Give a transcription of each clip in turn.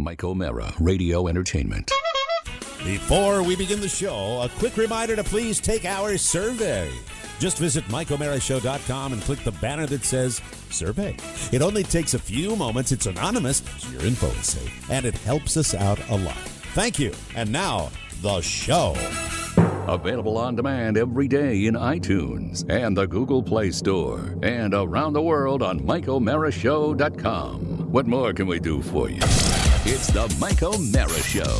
Mike O'Mara, Radio Entertainment. Before we begin the show, a quick reminder to please take our survey. Just visit MikeO'MaraShow.com and click the banner that says survey. It only takes a few moments. It's anonymous, so your info is safe, and it helps us out a lot. Thank you. And now, the show. Available on demand every day in iTunes and the Google Play Store and around the world on MikeO'MaraShow.com. What more can we do for you? It's the Mike O'Mara Show.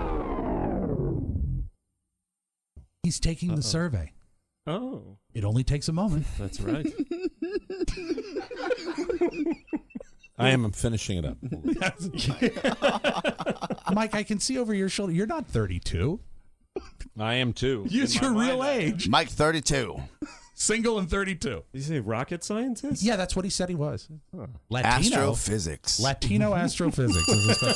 He's taking the survey. Oh. It only takes a moment. That's right. I am finishing it up. Mike, I can see over your shoulder. You're not 32. I am too. Use your real age. Mike, 32. Single and 32. Did you say rocket scientist? Yeah, that's what he said he was. Latino. Astrophysics. Latino astrophysics.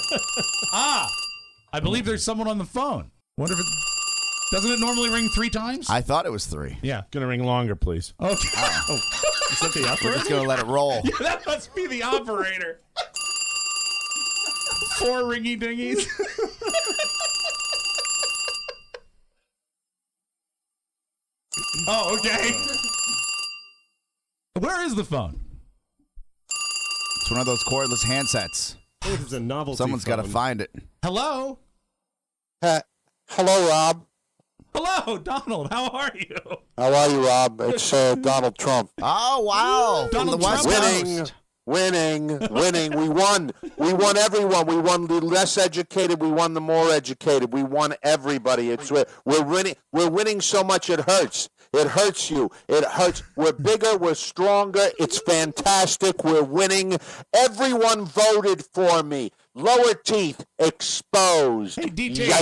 I believe there's someone on the phone. Wonder if it... Doesn't it normally ring 3 times? I thought it was 3. Yeah. Going to ring longer, please. Okay. Is that the We're operator? just going to let it roll. Yeah, that must be the operator. 4 ringy dingies. Oh, okay. Where is the phone? It's one of those cordless handsets. It was a novelty Someone's got to phone. find it. Hello? Hello, Rob. Hello, Donald. How are you? How are you, Rob? It's Donald Trump. Oh, wow. From Donald the West Trump. Coast. Winning. We won. We won everyone. We won the less educated. We won the more educated. We won everybody. We're winning. We're winning so much it hurts. It hurts you. It hurts. We're bigger. We're stronger. It's fantastic. We're winning. Everyone voted for me. Lower teeth exposed. Hey, DJ. Yeah.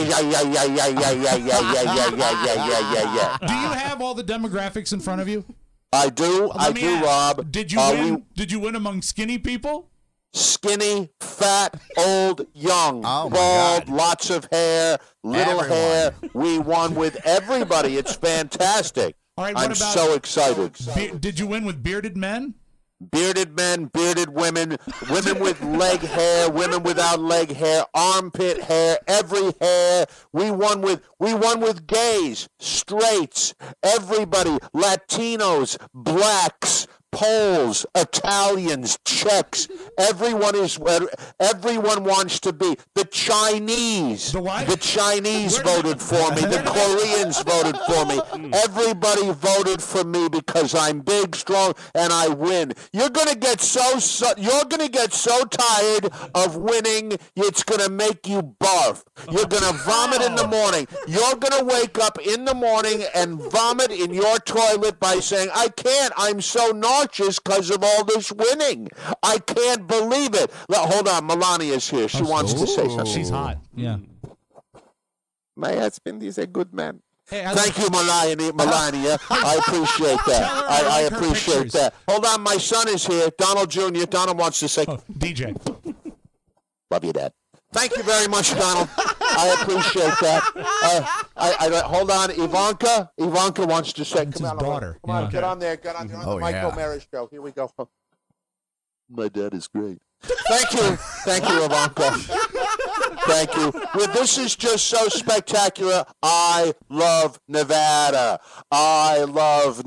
Do you have all the demographics in front of you? I do. Let me ask, Rob. Did you win? Did you win among skinny people? Skinny, fat, old, young, Oh, my bald, God. lots of hair, little Everyone. hair. We won with everybody. It's fantastic. All right, what I'm about- so excited. Did you win with bearded men? Bearded men, bearded women, women with leg hair, women without leg hair, armpit hair, every hair. We won with gays, straights, everybody, Latinos, blacks, Poles, Italians, Czechs. Everyone wants to be. The Chinese. The what? The Chinese voted for me. The Koreans voted for me. Everybody voted for me because I'm big, strong, and I win. You're gonna get so tired of winning. It's gonna make you barf. You're gonna vomit in the morning. You're gonna wake up in the morning and vomit in your toilet by saying, "I can't. I'm so nauseous because of all this winning. I can't believe it." Hold on, Melania's here. She wants to say something. She's hot. Yeah. My husband is a good man. Hey, Thank you, Melania. I appreciate that. Tell her I I like her appreciate pictures. that. Hold on, my son is here. Donald Jr. Donald wants to say, DJ. love you, Dad. Thank you very much, Donald. I appreciate that. Hold on, Ivanka. Ivanka wants to say, It's come his on, daughter. Come on, Yeah. get on there. Get on the Oh, Michael yeah. Mara show. Here we go. My dad is great. Thank you, Ivanka. Thank you. Well, this is just so spectacular. I love Nevada. I love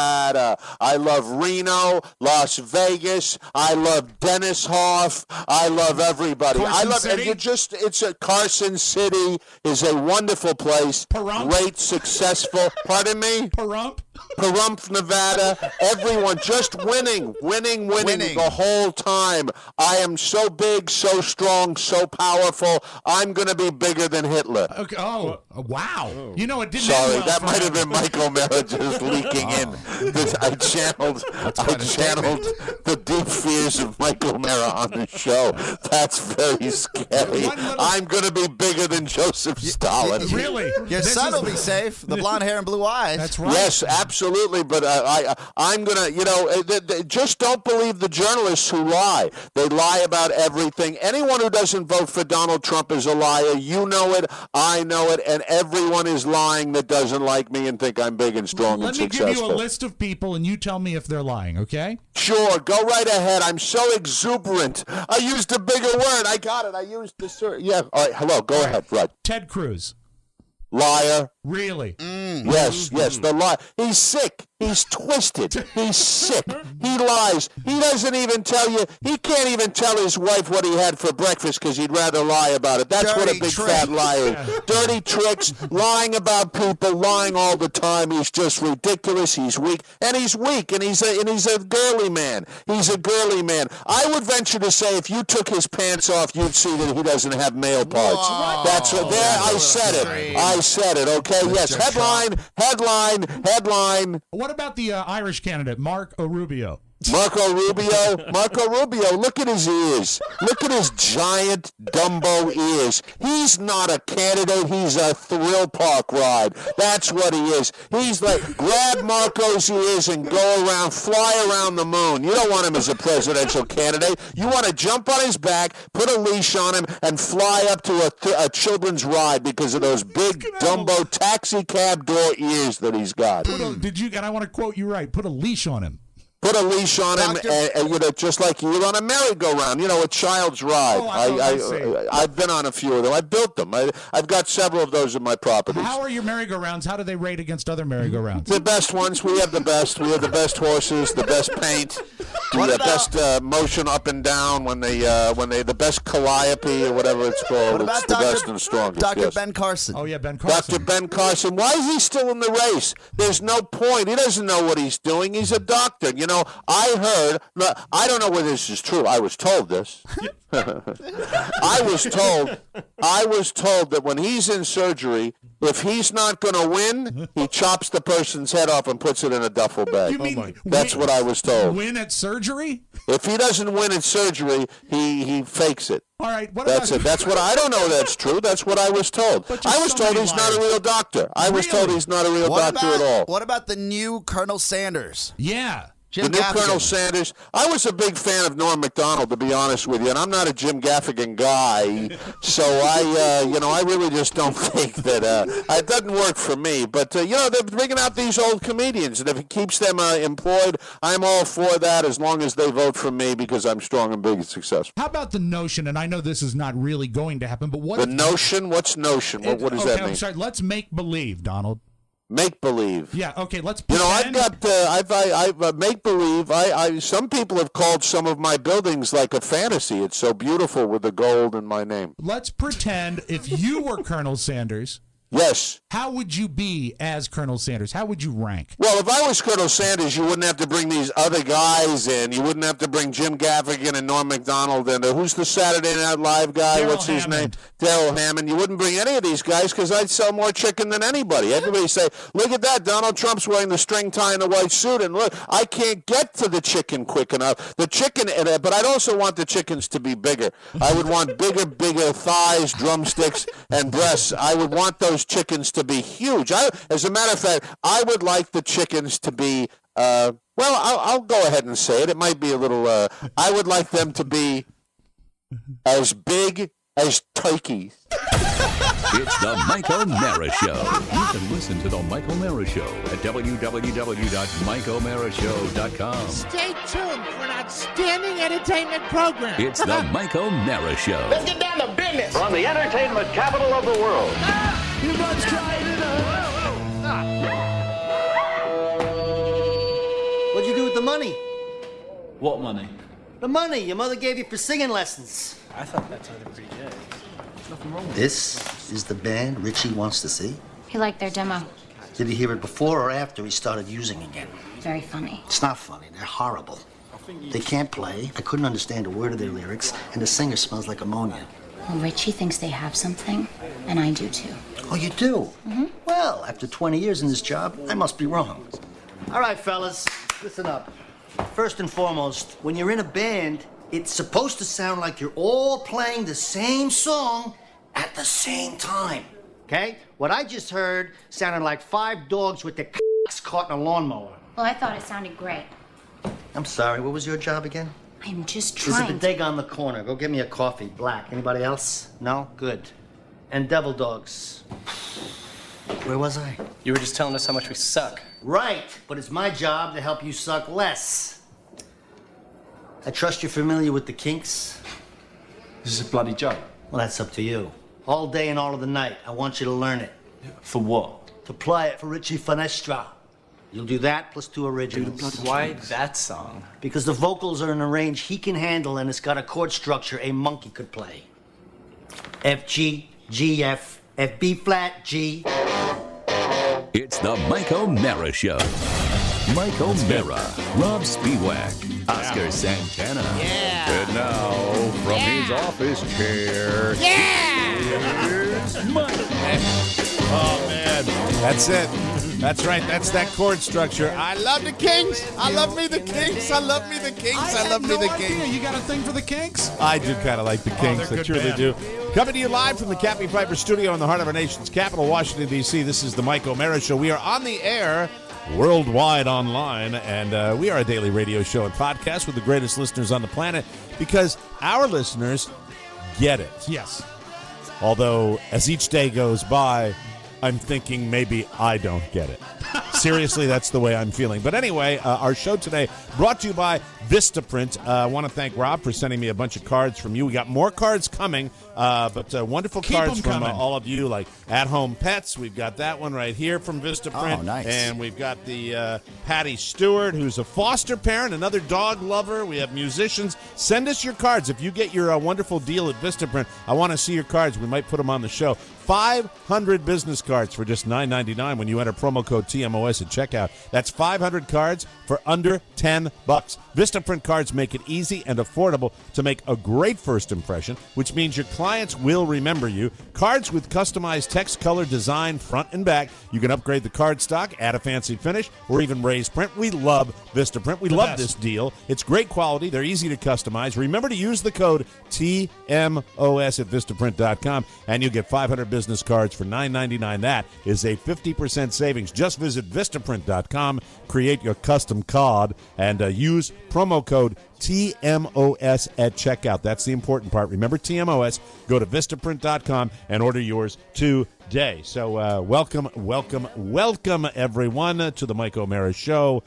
Reno, Las Vegas. I love Dennis Hoff. I love everybody. Carson City? Carson City is a wonderful place. Pahrump? Great, successful. Pardon me? Pahrump? Pahrump, Nevada, everyone just winning the whole time. I am so big, so strong, so powerful. I'm going to be bigger than Hitler. Okay. Oh, wow. You know, it didn't Sorry, end well that for might him. have been Mike O'Mara just leaking in. I channeled the deep fears of Mike O'Mara on the show. That's very scary. I'm going to be bigger than Joseph Stalin. Really? Your This son is- will be safe. The blonde hair and blue eyes. That's right. Yes, absolutely. absolutely. But I'm gonna, just don't believe the journalists who lie. They lie about everything. Anyone who doesn't vote for Donald Trump is a liar. You know it. I know it. And everyone is lying that doesn't like me and think I'm big and strong and successful. Let me give you a list of people, and you tell me if they're lying, okay? Sure, go right ahead. I'm so exuberant. I used a bigger word. I got it. I used the yeah. All right, hello. Go ahead. Right. Ted Cruz. Liar. Really? Yes, the lie. He's sick. He's twisted. He's sick. He lies. He doesn't even tell you. He can't even tell his wife what he had for breakfast because he'd rather lie about it. That's what a big fat liar is. Dirty tricks, lying about people, lying all the time. He's just ridiculous. He's weak, and he's a girly man. He's a girly man. I would venture to say if you took his pants off, you'd see that he doesn't have male parts. Whoa. That's what. There, I said it. I said it. Okay. Yes. Headline. What about the Irish candidate, Marco Rubio? Marco Rubio, look at his ears. Look at his giant Dumbo ears. He's not a candidate. He's a thrill park ride. That's what he is. He's like, grab Marco's ears and go around, fly around the moon. You don't want him as a presidential candidate. You want to jump on his back, put a leash on him, and fly up to a children's ride because of those big Dumbo taxi cab door ears that he's got. And I want to quote you right, put a leash on him. Put a leash on him, and just like you're on a merry-go-round, a child's ride. I've been on a few of them. I built them. I've got several of those in my properties. How are your merry-go-rounds? How do they rate against other merry-go-rounds? The best ones. We have the best. We have the best horses, the best paint, the best motion up and down when the best calliope or whatever it's called. It's the best and strongest. Dr. Ben Carson. Oh, yeah, Ben Carson. Dr. Ben Carson. Why is he still in the race? There's no point. He doesn't know what he's doing. He's a doctor. I heard, I don't know whether this is true. I was told this. I was told that when he's in surgery, if he's not going to win, he chops the person's head off and puts it in a duffel bag. You mean That's what I was told. Win at surgery? If he doesn't win at surgery, he fakes it. All right. That's it. That's what I don't know. That's true. That's what I was told. I was told he's not a real doctor. I was told he's not a real doctor at all. What about the new Colonel Sanders? Yeah. The new Colonel Sanders. I was a big fan of Norm Macdonald, to be honest with you, and I'm not a Jim Gaffigan guy, so I really just don't think that it doesn't work for me. But they're bringing out these old comedians, and if it keeps them employed, I'm all for that as long as they vote for me because I'm strong and big and successful. How about the notion? And I know this is not really going to happen, but what? The notion? What's notion? What does that mean? I'm sorry. Let's make believe, Donald. Make believe. Yeah. Okay. Let's. Pretend. I've make believe. Some people have called some of my buildings like a fantasy. It's so beautiful with the gold in my name. Let's pretend if you were Colonel Sanders. Yes. How would you be as Colonel Sanders? How would you rank? Well, if I was Colonel Sanders, you wouldn't have to bring these other guys in. You wouldn't have to bring Jim Gaffigan and Norm Macdonald and who's the Saturday Night Live guy? What's his name? Darrell Hammond. You wouldn't bring any of these guys because I'd sell more chicken than anybody. Everybody say, look at that. Donald Trump's wearing the string tie and the white suit. And look, I can't get to the chicken quick enough. The chicken, but I'd also want the chickens to be bigger. I would want bigger thighs, drumsticks, and breasts. I would want those chickens to be huge. As a matter of fact, I would like the chickens to be, I'll go ahead and say it. It might be a little, I would like them to be as big as turkeys. It's the Mike O'Mara Show. You can listen to the Mike O'Mara Show at www.mikeomarashow.com. Stay tuned for an outstanding entertainment program. It's the Mike O'Mara Show. Let's get down to business. From the entertainment capital of the world. You must try it. What'd you do with the money? What money? The money your mother gave you for singing lessons. I thought that sounded pretty good. There's nothing wrong with it. This is the band Richie wants to see? He liked their demo. Did he hear it before or after he started using again? Very funny. It's not funny. They're horrible. They can't play. I couldn't understand a word of their lyrics, and the singer smells like ammonia. Well, Richie thinks they have something, and I do too. Oh, you do? Mm-hmm. Well, after 20 years in this job, I must be wrong. All right, fellas, listen up. First and foremost, when you're in a band, it's supposed to sound like you're all playing the same song at the same time. Okay? What I just heard sounded like 5 dogs with their cocks caught in a lawnmower. Well, I thought it sounded great. I'm sorry, what was your job again? I'm just There's a trying. bodega on the corner. Go get me a coffee, black. Anybody else? No? Good. And devil dogs. Where was I? You were just telling us how much we suck. Right, but it's my job to help you suck less. I trust you're familiar with the Kinks. This is a bloody joke. Well, that's up to you. All day and all of the night, I want you to learn it. For what? To play it for Richie Finestra. You'll do that plus 2 originals. Why that song? Because the vocals are in a range he can handle and it's got a chord structure a monkey could play. F, G, G, F, F, B flat, G. It's the Mike O'Mara Show. Mike O'Mara, Rob Spiewak, Oscar Santana. Yeah. And now, from his office chair, it's Mike. Oh, man. That's it. That's right. That's that chord structure. I love the Kinks. I love me the Kinks. I love me the Kinks. I love me the Kinks. You got a thing for the Kinks? I do kind of like the Kinks. they're I good truly band. do. Coming to you live from the Cappy Piper Studio in the heart of our nation's capital, Washington, D.C. This is the Mike O'Mara Show. We are on the air worldwide online, and we are a daily radio show and podcast with the greatest listeners on the planet because our listeners get it. Yes. Although, as each day goes by, I'm thinking maybe I don't get it. Seriously, that's the way I'm feeling. But anyway, our show today brought to you by Vistaprint. I want to thank Rob for sending me a bunch of cards from you. We got more cards coming, but wonderful Keep cards them from coming. all of you, like At Home Pets. We've got that one right here from Vistaprint. Oh, nice. And we've got the Patty Stewart, who's a foster parent, another dog lover. We have musicians. Send us your cards. If you get your wonderful deal at Vistaprint, I want to see your cards. We might put them on the show. 500 business cards for just $9.99 when you enter promo code TMOS at checkout. That's 500 cards for under $10. Vistaprint cards make it easy and affordable to make a great first impression, which means your clients will remember you. Cards with customized text, color, design, front and back. You can upgrade the card stock, add a fancy finish, or even raise print. We love Vistaprint. We love this deal. It's great quality. They're easy to customize. Remember to use the code TMOS at Vistaprint.com, and you'll get 500 business cards for $9.99. That is a 50% savings. Just visit Vistaprint.com, create your custom card, and use promo code TMOS at checkout. That's the important part. Remember TMOS. Go to Vistaprint.com and order yours today. So welcome everyone to the Mike O'Mara Show.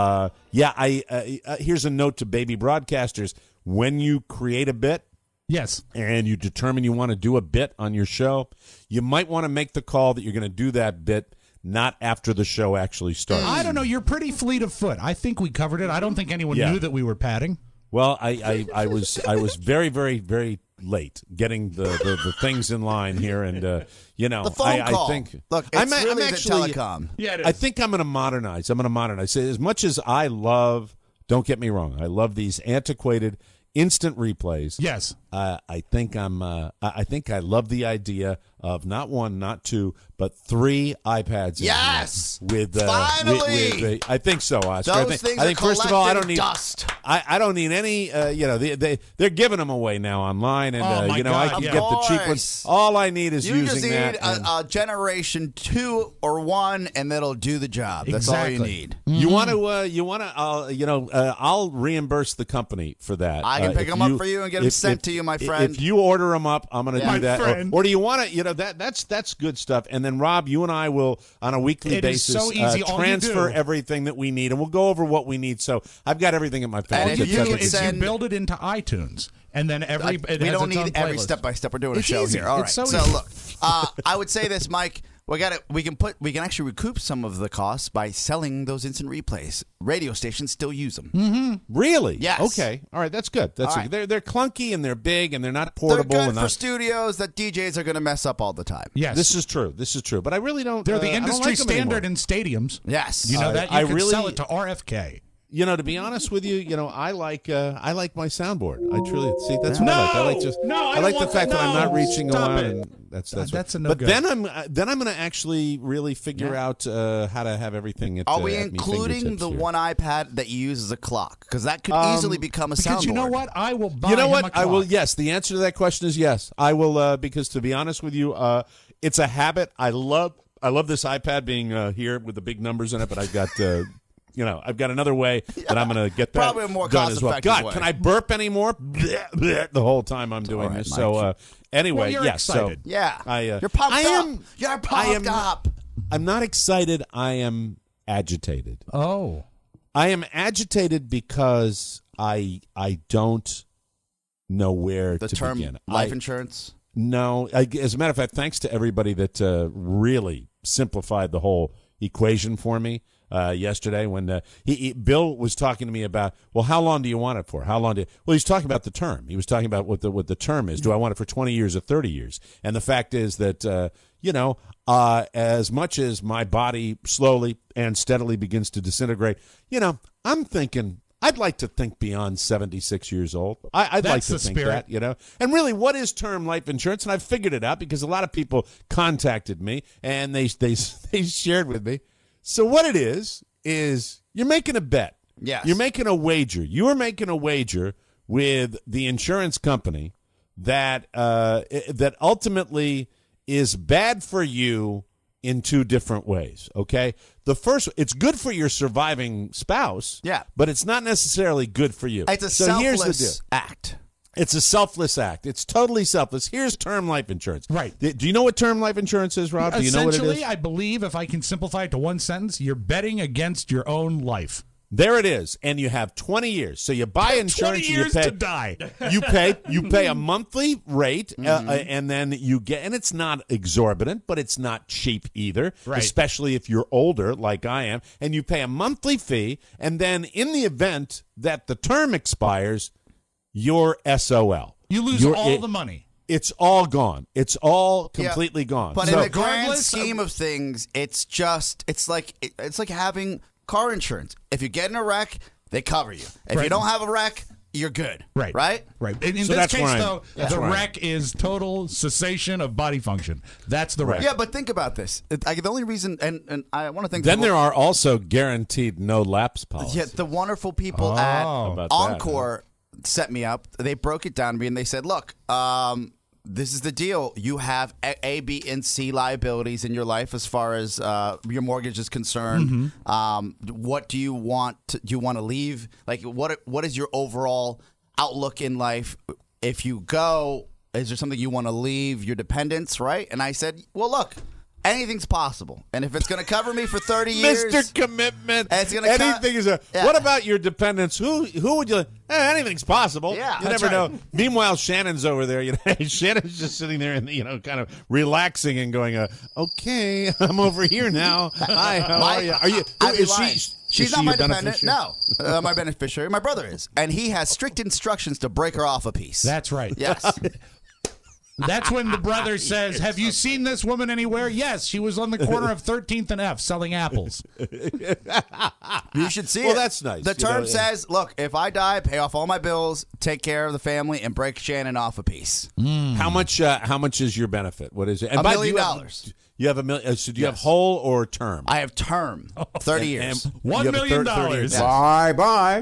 Here's a note to baby broadcasters. When you create a bit, yes, and you determine you want to do a bit on your show, you might want to make the call that you're going to do that bit not after the show actually starts. I don't know. You're pretty fleet of foot. I think we covered it. I don't think anyone knew that we were padding. Well, I was very, very, very late getting the things in line here, and the phone call. I think Look, it's I'm really actually, the telecom. Yeah, it is. I think I'm going to modernize. As much as I love, don't get me wrong, I love these antiquated instant replays. Yes. I think I love the idea of not one, not two, but 3 iPads. Yes, finally. I think so, Oscar. Those things I think are first of all, I don't need dust. I don't need any. They're giving them away now online, and Oh, my I God, can yeah. get the cheap ones. All I need is You using just need that. and- a generation 2 or 1, and that'll do the job. That's all you Exactly. need. You want to? I'll reimburse the company for that. I can pick if them up for you and get them sent to you, my friend. If you order them up, I'm going to Yeah. do that. My friend. Or do you want to? That's good stuff. And then Rob, you and I will on a weekly It is basis so easy. All you transfer do- everything that we need, and we'll go over what we need. So I've got everything at my And fingertips. if you You can do is send- you build it into iTunes, and then it we has don't its own need every playlist. step by step. We're doing a It's show easy. here. All right. It's so So easy. look, I would say this, Mike. We can actually recoup some of the costs by selling those instant replays. Radio stations still use them. Really? Yes. Okay. All right. That's good. That's All right. They're clunky and they're big and they're not They're portable. good and for not, studios that DJs are going to mess up all the time. Yes. This is true. But I really don't. They're the I don't industry like them standard anymore. in stadiums. Yes. You know that? You I could really- sell it to RFK. To be honest with you, I like my soundboard. I truly see that's what I like. I like I like the fact that I'm not reaching Stop around. it. And that's a no But go. then I'm going to actually really figure out how to have everything. Are we at me including fingertips the here. one iPad that you use as a clock? Because that could easily become a soundboard. Because you know what? I will buy You know him what? a I will. clock. Yes, the answer to that question is yes. I will because to be honest with you, it's a habit. I love I love this iPad being here with the big numbers in it, but I've got I've got another way that I'm going to get that Probably a more done as well. cost-effective God, way. can I burp anymore? The whole time I'm doing this. Mike. So anyway, Well, you're yes. excited. So Yeah. You're pumped up. You're pumped up. I'm not excited. I am agitated. Oh. I am agitated because I don't know where The to term begin. life insurance? No. As a matter of fact, thanks to everybody that really simplified the whole equation for me yesterday when Bill was talking to me about, well, how long do you want it for? Well, he's talking about the term. He was talking about what the term is. Do I want it for 20 years or 30 years? And the fact is that, as much as my body slowly and steadily begins to disintegrate, I'm thinking I'd like to think beyond 76 years old. I'd like to think spirit. that, And really, what is term life insurance? And I've figured it out because a lot of people contacted me and they shared with me. So what it is you're making a bet. Yes. You're making a wager. You are making a wager with the insurance company that that ultimately is bad for you in two different ways, okay? The first, it's good for your surviving spouse, but it's not necessarily good for you. It's a selfless act. It's a selfless act. It's totally selfless. Here's term life insurance. Right. Do you know what term life insurance is, Rob? Do you know what it is? Essentially, I believe, if I can simplify it to one sentence, you're betting against your own life. There it is, and you have 20 years. So you buy insurance. 20 years and you pay, to die. You pay a monthly rate, and then you get, and it's not exorbitant, but it's not cheap either, right. Especially if you're older, like I am. And you pay a monthly fee, and then in the event that the term expires, you're SOL. You lose all the money. It's all gone. It's all completely gone. But So- in the grand scheme of things, it's like having car insurance. If you get in a wreck, they cover you. If you don't have a wreck, you're good. Right. Right? Right. In So this that's case, where I'm- though, that's the where I'm- wreck is total cessation of body function. That's the wreck. Yeah, but think about this. The only reason, and I want to think. Then there are also guaranteed no lapse policies. Yeah, the wonderful people at Encore set me up. They broke it down to me and they said, look, this is the deal. You have A, B, and C liabilities in your life as far as your mortgage is concerned. What do you want? Do you want to leave? Like, what is your overall outlook in life? If you go, is there something you want to leave your dependents, right? And I said, well, look, anything's possible. And if it's going to cover me for 30 years. Mr. Commitment. It's gonna anything is a. Yeah. What about your dependents? Who would you? Anything's possible. Yeah, you that's never right. know. Meanwhile, Shannon's over there. Shannon's just sitting there and kind of relaxing and going, "Okay, I'm over here now. Hi, how are you? Are you? Is she? She's not my dependent. No, my beneficiary. My brother is, and he has strict instructions to break her off a piece. That's right. Yes. That's when the brother says, have you seen this woman anywhere? Yes, she was on the corner of 13th and F selling apples. You should see it. Well, that's nice. The term says, look, if I die, pay off all my bills, take care of the family, and break Shannon off a piece. How much? How much is your benefit? What is it? And $1 million. You have $1 million. So do you have whole or term? I have term, 30 years. $1 million. Bye-bye.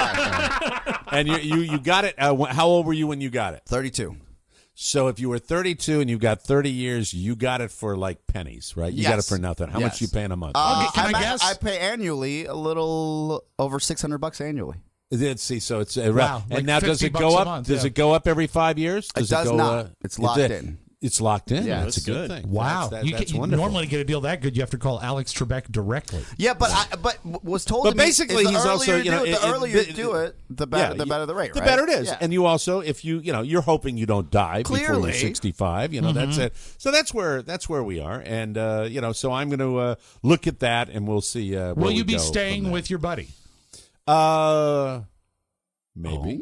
And you got it. How old were you when you got it? 32. So if you were 32 and you got 30 years, you got it for like pennies, right? You got it for nothing. How much you paying a month? Can I guess? I pay annually a little over $600 annually. Let's see. So it's Wow, and like now does it go $50 a up? month, Does yeah. it go up every 5 years? It does not. It's locked in. It's locked in. Yeah, that's a good thing. Wow. That's You wonderful. normally get a deal that good, you have to call Alex Trebek directly. Yeah, but was told But to me, basically, is the he's earlier also, you do it, the earlier you do it, the better the rate, The right? better it is. Yeah. And you also, if you're hoping you don't die before Clearly. you're 65, that's it. So that's where we are. And, so I'm going to look at that and we'll see where Will we you be go staying from with your buddy? there. Maybe.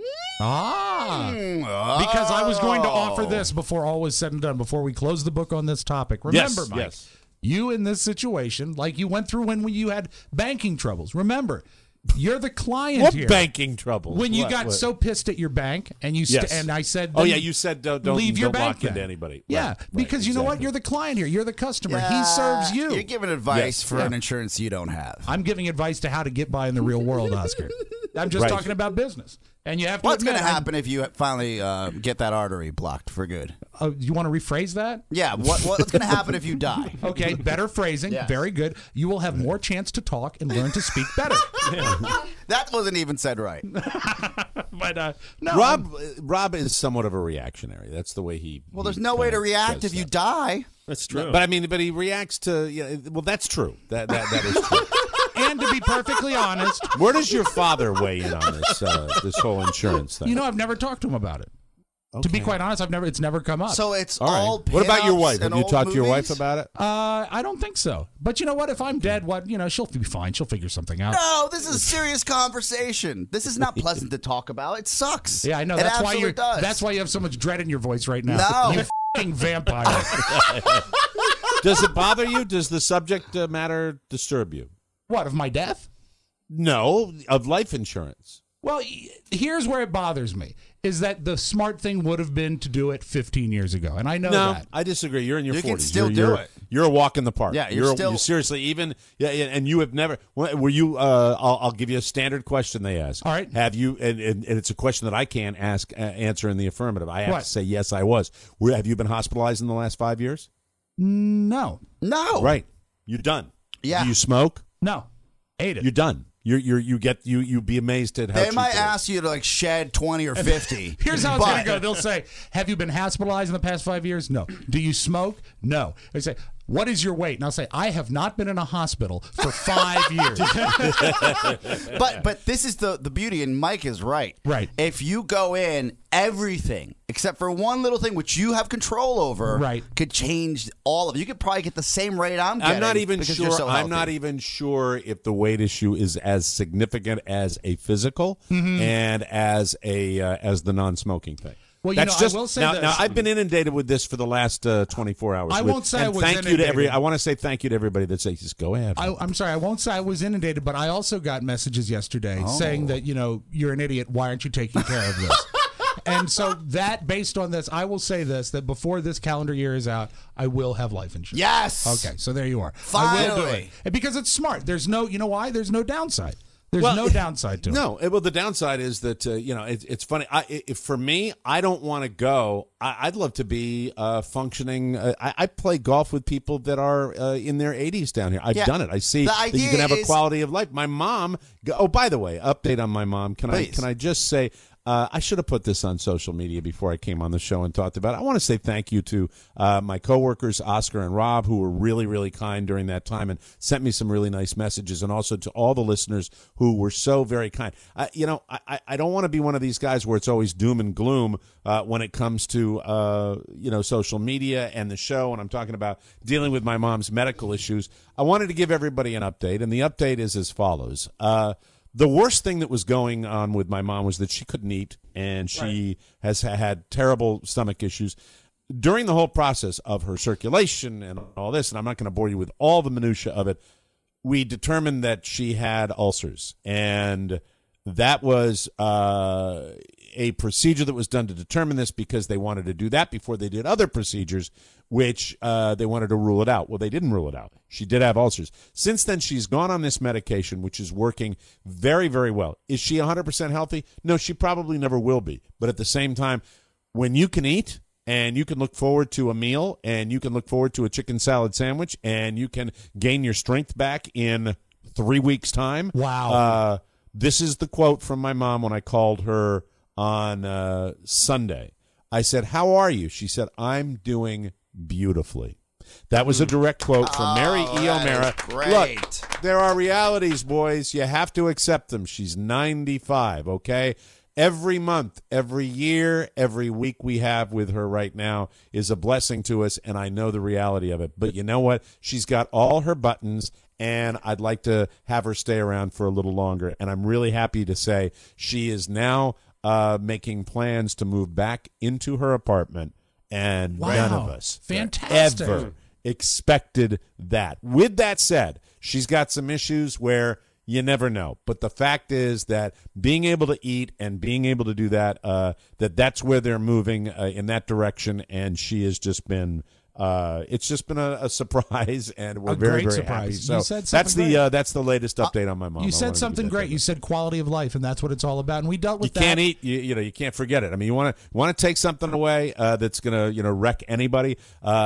Because I was going to offer this before all was said and done, before we close the book on this topic. Remember, Mike, you in this situation, like you went through when you had banking troubles. Remember, you're the client What here. banking troubles? When you What? got so pissed at your bank and you and I said, oh yeah, you said don't leave your bank lock into then. anybody. Yeah, Right, because you know what? You're the client here. You're the customer. Yeah, he serves you. You're giving advice for an insurance you don't have. I'm giving advice to how to get by in the real world, Oscar. I'm just Right. talking about business. And you have to What's admit, going to happen if you finally get that artery blocked for good? You want to rephrase that? Yeah. What's going to happen if you die? Okay, better phrasing. Yes. Very good. You will have more chance to talk and learn to speak better. That wasn't even said right. But no, Rob is somewhat of a reactionary. That's the way he. Well, there's no way to react if you die. That's true. But he reacts to. Well, that's true. That is true. And to be perfectly honest, where does your father weigh in on this whole insurance thing? I've never talked to him about it. Okay. To be quite honest, it's never come up. So it's all right. What about your wife? Have you talked to your wife about it? I don't think so. But you know what? If I'm dead, she'll be fine. She'll figure something out. No, this is a serious conversation. This is not pleasant to talk about. It sucks. Yeah, I know. That's why you have so much dread in your voice right now. No. You f***ing vampire. Does it bother you? Does the subject matter disturb you? What, of my death? No, of life insurance. Well, here's where it bothers me, is that the smart thing would have been to do it 15 years ago, and I know that. No, I disagree. You're in your 40s. You can still do it. You're a walk in the park. Yeah, you're seriously, even, and you have never, were you, I'll give you a standard question they ask. All right. Have you, and it's a question that I can't answer in the affirmative. I have to say, yes, I was. Have you been hospitalized in the last 5 years? No. Right. You're done. Yeah. Do you smoke? No. Ate it. You're done. You be amazed at how they might ask you to shed 20 or 50. Here's how it's going to go. They'll say, have you been hospitalized in the past 5 years? No. Do you smoke? No. They say, what is your weight? And I'll say, I have not been in a hospital for 5 years. But this is the beauty, and Mike is right. Right. If you go in, everything except for one little thing which you have control over, could change all of it. You could probably get the same rate I'm getting. I'm not even sure. So I'm not even sure if the weight issue is as significant as a physical and as the non-smoking thing. Well, That's I will say this. Now, I've been inundated with this for the last 24 hours. I won't say I was inundated. I want to say thank you to everybody that says, just go ahead. I'm sorry. I won't say I was inundated, but I also got messages yesterday saying that, you're an idiot. Why aren't you taking care of this? And so based on this, I will say this, that before this calendar year is out, I will have life insurance. Yes. Okay, so there you are. Finally. I will do it. And because it's smart. There's no, you know why? There's no downside. There's no downside to it. No, well, the downside is that it's funny. For me, I don't want to go. I'd love to be functioning. I play golf with people that are in their 80s down here. I've done it. I see that you can have a quality of life. My mom. Oh, by the way, update on my mom. Can I just say? I should have put this on social media before I came on the show and talked about it. I want to say thank you to my coworkers, Oscar and Rob, who were really, really kind during that time and sent me some really nice messages, and also to all the listeners who were so very kind. I don't want to be one of these guys where it's always doom and gloom when it comes to social media and the show, and I'm talking about dealing with my mom's medical issues. I wanted to give everybody an update, and the update is as follows. The worst thing that was going on with my mom was that she couldn't eat, and she has had terrible stomach issues. During the whole process of her circulation and all this, and I'm not going to bore you with all the minutia of it, we determined that she had ulcers, and that was a procedure that was done to determine this because they wanted to do that before they did other procedures, which they wanted to rule it out. Well, they didn't rule it out. She did have ulcers. Since then, she's gone on this medication, which is working very, very well. Is she 100% healthy? No, she probably never will be. But at the same time, when you can eat and you can look forward to a meal and you can look forward to a chicken salad sandwich and you can gain your strength back in 3 weeks' time. Wow. This is the quote from my mom when I called her on Sunday. I said, "How are you?" She said, "I'm doing beautifully." That was a direct quote from Mary E. O'Mara. Great. Look, there are realities, boys. You have to accept them. She's 95, okay? Every month, every year, every week we have with her right now is a blessing to us, and I know the reality of it. But you know what? She's got all her buttons, and I'd like to have her stay around for a little longer. And I'm really happy to say she is now making plans to move back into her apartment, and none of us ever expected that. With that said, she's got some issues where you never know. But the fact is that being able to eat and being able to do that, that's where they're moving in that direction, and she has just been it's just been a surprise, and we're A very, great very surprise. happy. You So said that's something that's the latest update on my mom. You I said wanted to something get that great. done. You said quality of life, and that's what it's all about. And we dealt with You can't eat. You can't forget it. I mean, you want to take something away that's going to wreck anybody.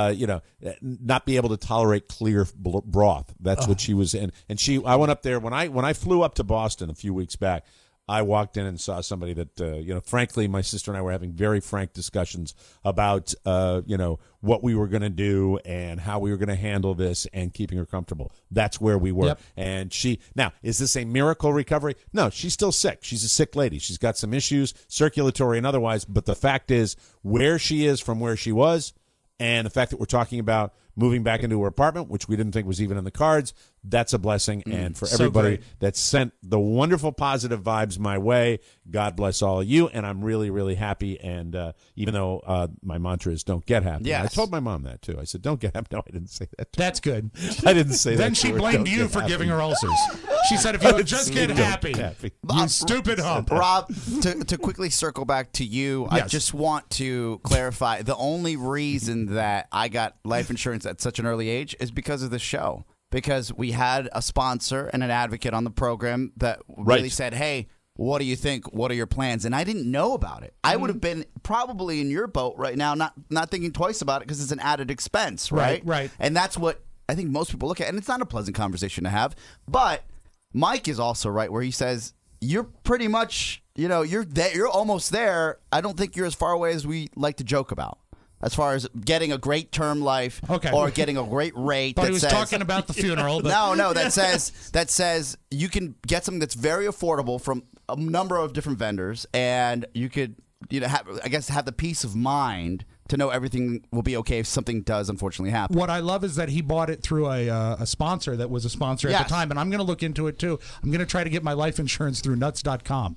Not be able to tolerate clear broth. That's what she was in. And I went up there when I flew up to Boston a few weeks back. I walked in and saw somebody that, frankly, my sister and I were having very frank discussions about, what we were going to do and how we were going to handle this and keeping her comfortable. That's where we were. Yep. And now, is this a miracle recovery? No, she's still sick. She's a sick lady. She's got some issues, circulatory and otherwise. But the fact is, where she is from where she was, and the fact that we're talking about moving back into her apartment, which we didn't think was even in the cards, that's a blessing. And for everybody that sent the wonderful positive vibes my way, God bless all of you. And I'm really, really happy. And even though my mantra is don't get happy. Yes. I told my mom that, too. I said, don't get happy. No, I didn't say that. That's good. I didn't say that. Then she blamed you for giving her ulcers. She said, if you would just get happy, you stupid hump. Rob, to quickly circle back to you, Yes. I just want to clarify the only reason that I got life insurance at such an early age is because of the show. Because we had a sponsor and an advocate on the program that really said, hey, what do you think? What are your plans? And I didn't know about it. I would have been probably in your boat right now, not thinking twice about it because it's an added expense, right? Right. And that's what I think most people look at. And it's not a pleasant conversation to have. But Mike is also right where he says, you're pretty much, you're almost there. I don't think you're as far away as we like to joke about. As far as getting a great term life or getting a great rate. Thought he was talking about the funeral. But. No, that says you can get something that's very affordable from a number of different vendors, and you could, have the peace of mind to know everything will be okay if something does unfortunately happen. What I love is that he bought it through a sponsor that was a sponsor at the time, and I'm going to look into it too. I'm going to try to get my life insurance through nuts.com.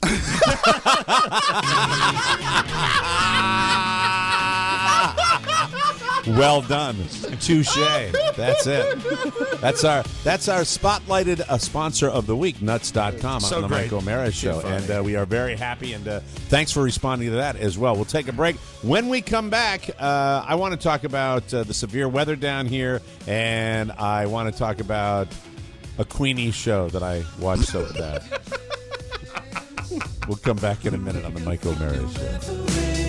Well done. Touche. That's it. That's our spotlighted sponsor of the week, nuts.com, So on the great. Mike O'Mara Show. And we are very happy, and thanks for responding to that as well. We'll take a break. When we come back, I want to talk about the severe weather down here, and I want to talk about a Queenie show that I watched so bad. We'll come back in a minute on the Mike O'Mara Show.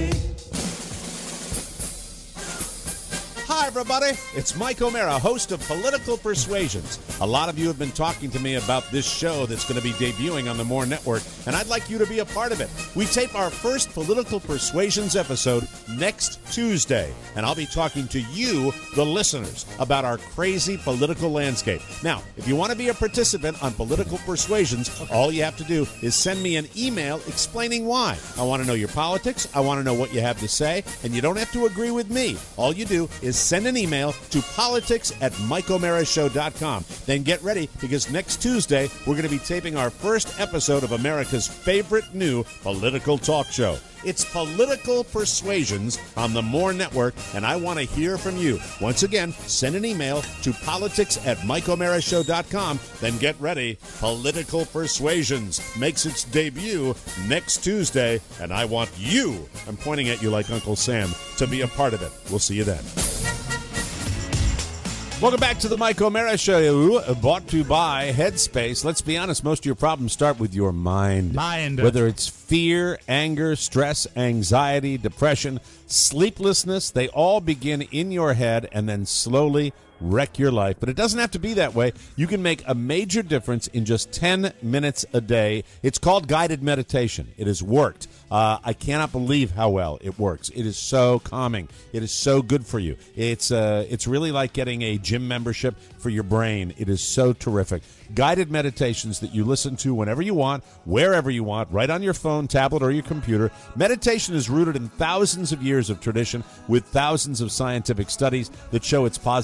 Hi, everybody. It's Mike O'Mara, host of Political Persuasions. A lot of you have been talking to me about this show that's going to be debuting on the More Network, and I'd like you to be a part of it. We tape our first Political Persuasions episode next Tuesday, and I'll be talking to you, the listeners, about our crazy political landscape. Now, if you want to be a participant on Political Persuasions, all you have to do is send me an email explaining why. I want to know your politics. I want to know what you have to say, and you don't have to agree with me. All you do is send an email to politics@MikeO'MaraShow.com. Then get ready, because next Tuesday, we're going to be taping our first episode of America's favorite new political talk show. It's Political Persuasions on the More Network, and I want to hear from you. Once again, send an email to politics@MikeO'MaraShow.com. Then get ready. Political Persuasions makes its debut next Tuesday, and I want you, I'm pointing at you like Uncle Sam, to be a part of it. We'll see you then. Welcome back to the Mike O'Mara Show, brought to you by Headspace. Let's be honest, most of your problems start with your mind. Whether it's fear, anger, stress, anxiety, depression, sleeplessness, they all begin in your head and then slowly wreck your life. But it doesn't have to be that way. You can make a major difference in just 10 minutes a day. It's called guided meditation. It has worked. I cannot believe how well it works. It is so calming. It is so good for you. It's really like getting a gym membership for your brain. It is so terrific. Guided meditations that you listen to whenever you want, wherever you want, right on your phone, tablet, or your computer. Meditation is rooted in thousands of years of tradition with thousands of scientific studies that show its positive effects.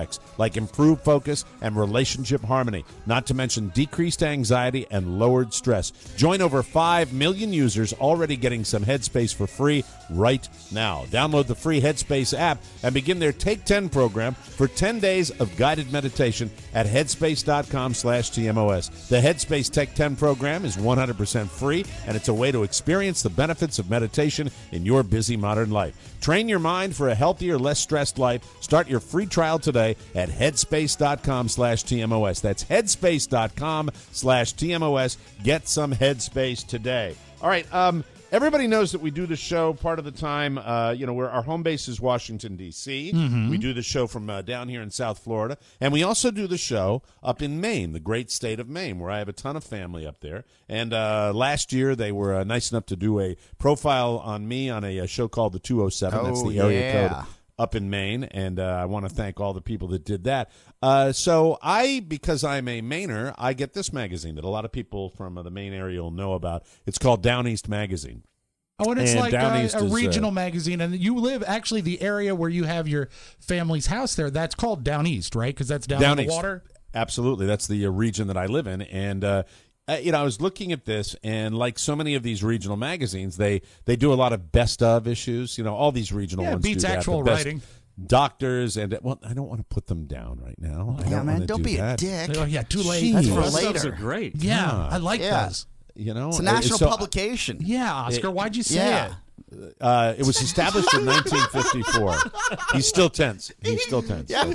effects like improved focus and relationship harmony, not to mention decreased anxiety and lowered stress. Join over 5 million users already getting some Headspace for free right now. Download the free Headspace app and begin their Take 10 program for 10 days of guided meditation at headspace.com/TMOS. The Headspace Take 10 program is 100% free, and it's a way to experience the benefits of meditation in your busy modern life. Train your mind for a healthier, less stressed life. Start your free trial today at headspace.com/TMOS. That's headspace.com/TMOS. Get some Headspace today. All right. Everybody knows that we do the show part of the time, where our home base is Washington, D.C. Mm-hmm. We do the show from down here in South Florida. And we also do the show up in Maine, the great state of Maine, where I have a ton of family up there. And last year they were nice enough to do a profile on me on a show called The 207. That's the area code up in Maine. And I want to thank all the people that did that. So because I'm a Mainer, I get this magazine that a lot of people from the Maine area will know about. It's called Down East Magazine. Oh, and it's like a regional magazine, and you live actually the area where you have your family's house there. That's called Down East, right? Because that's down on the water. Absolutely, that's the region that I live in, and I was looking at this, and like so many of these regional magazines, they do a lot of best of issues. All these regional ones beats do that. Actual writing. Doctors and I don't want to put them down right now. Don't be a dick. Oh yeah, too late. Jeez. That's for Those later. are great. Yeah, I like those. It's a national publication. Yeah, Oscar, why'd you say it? It was established in 1954. He's still tense. Yeah.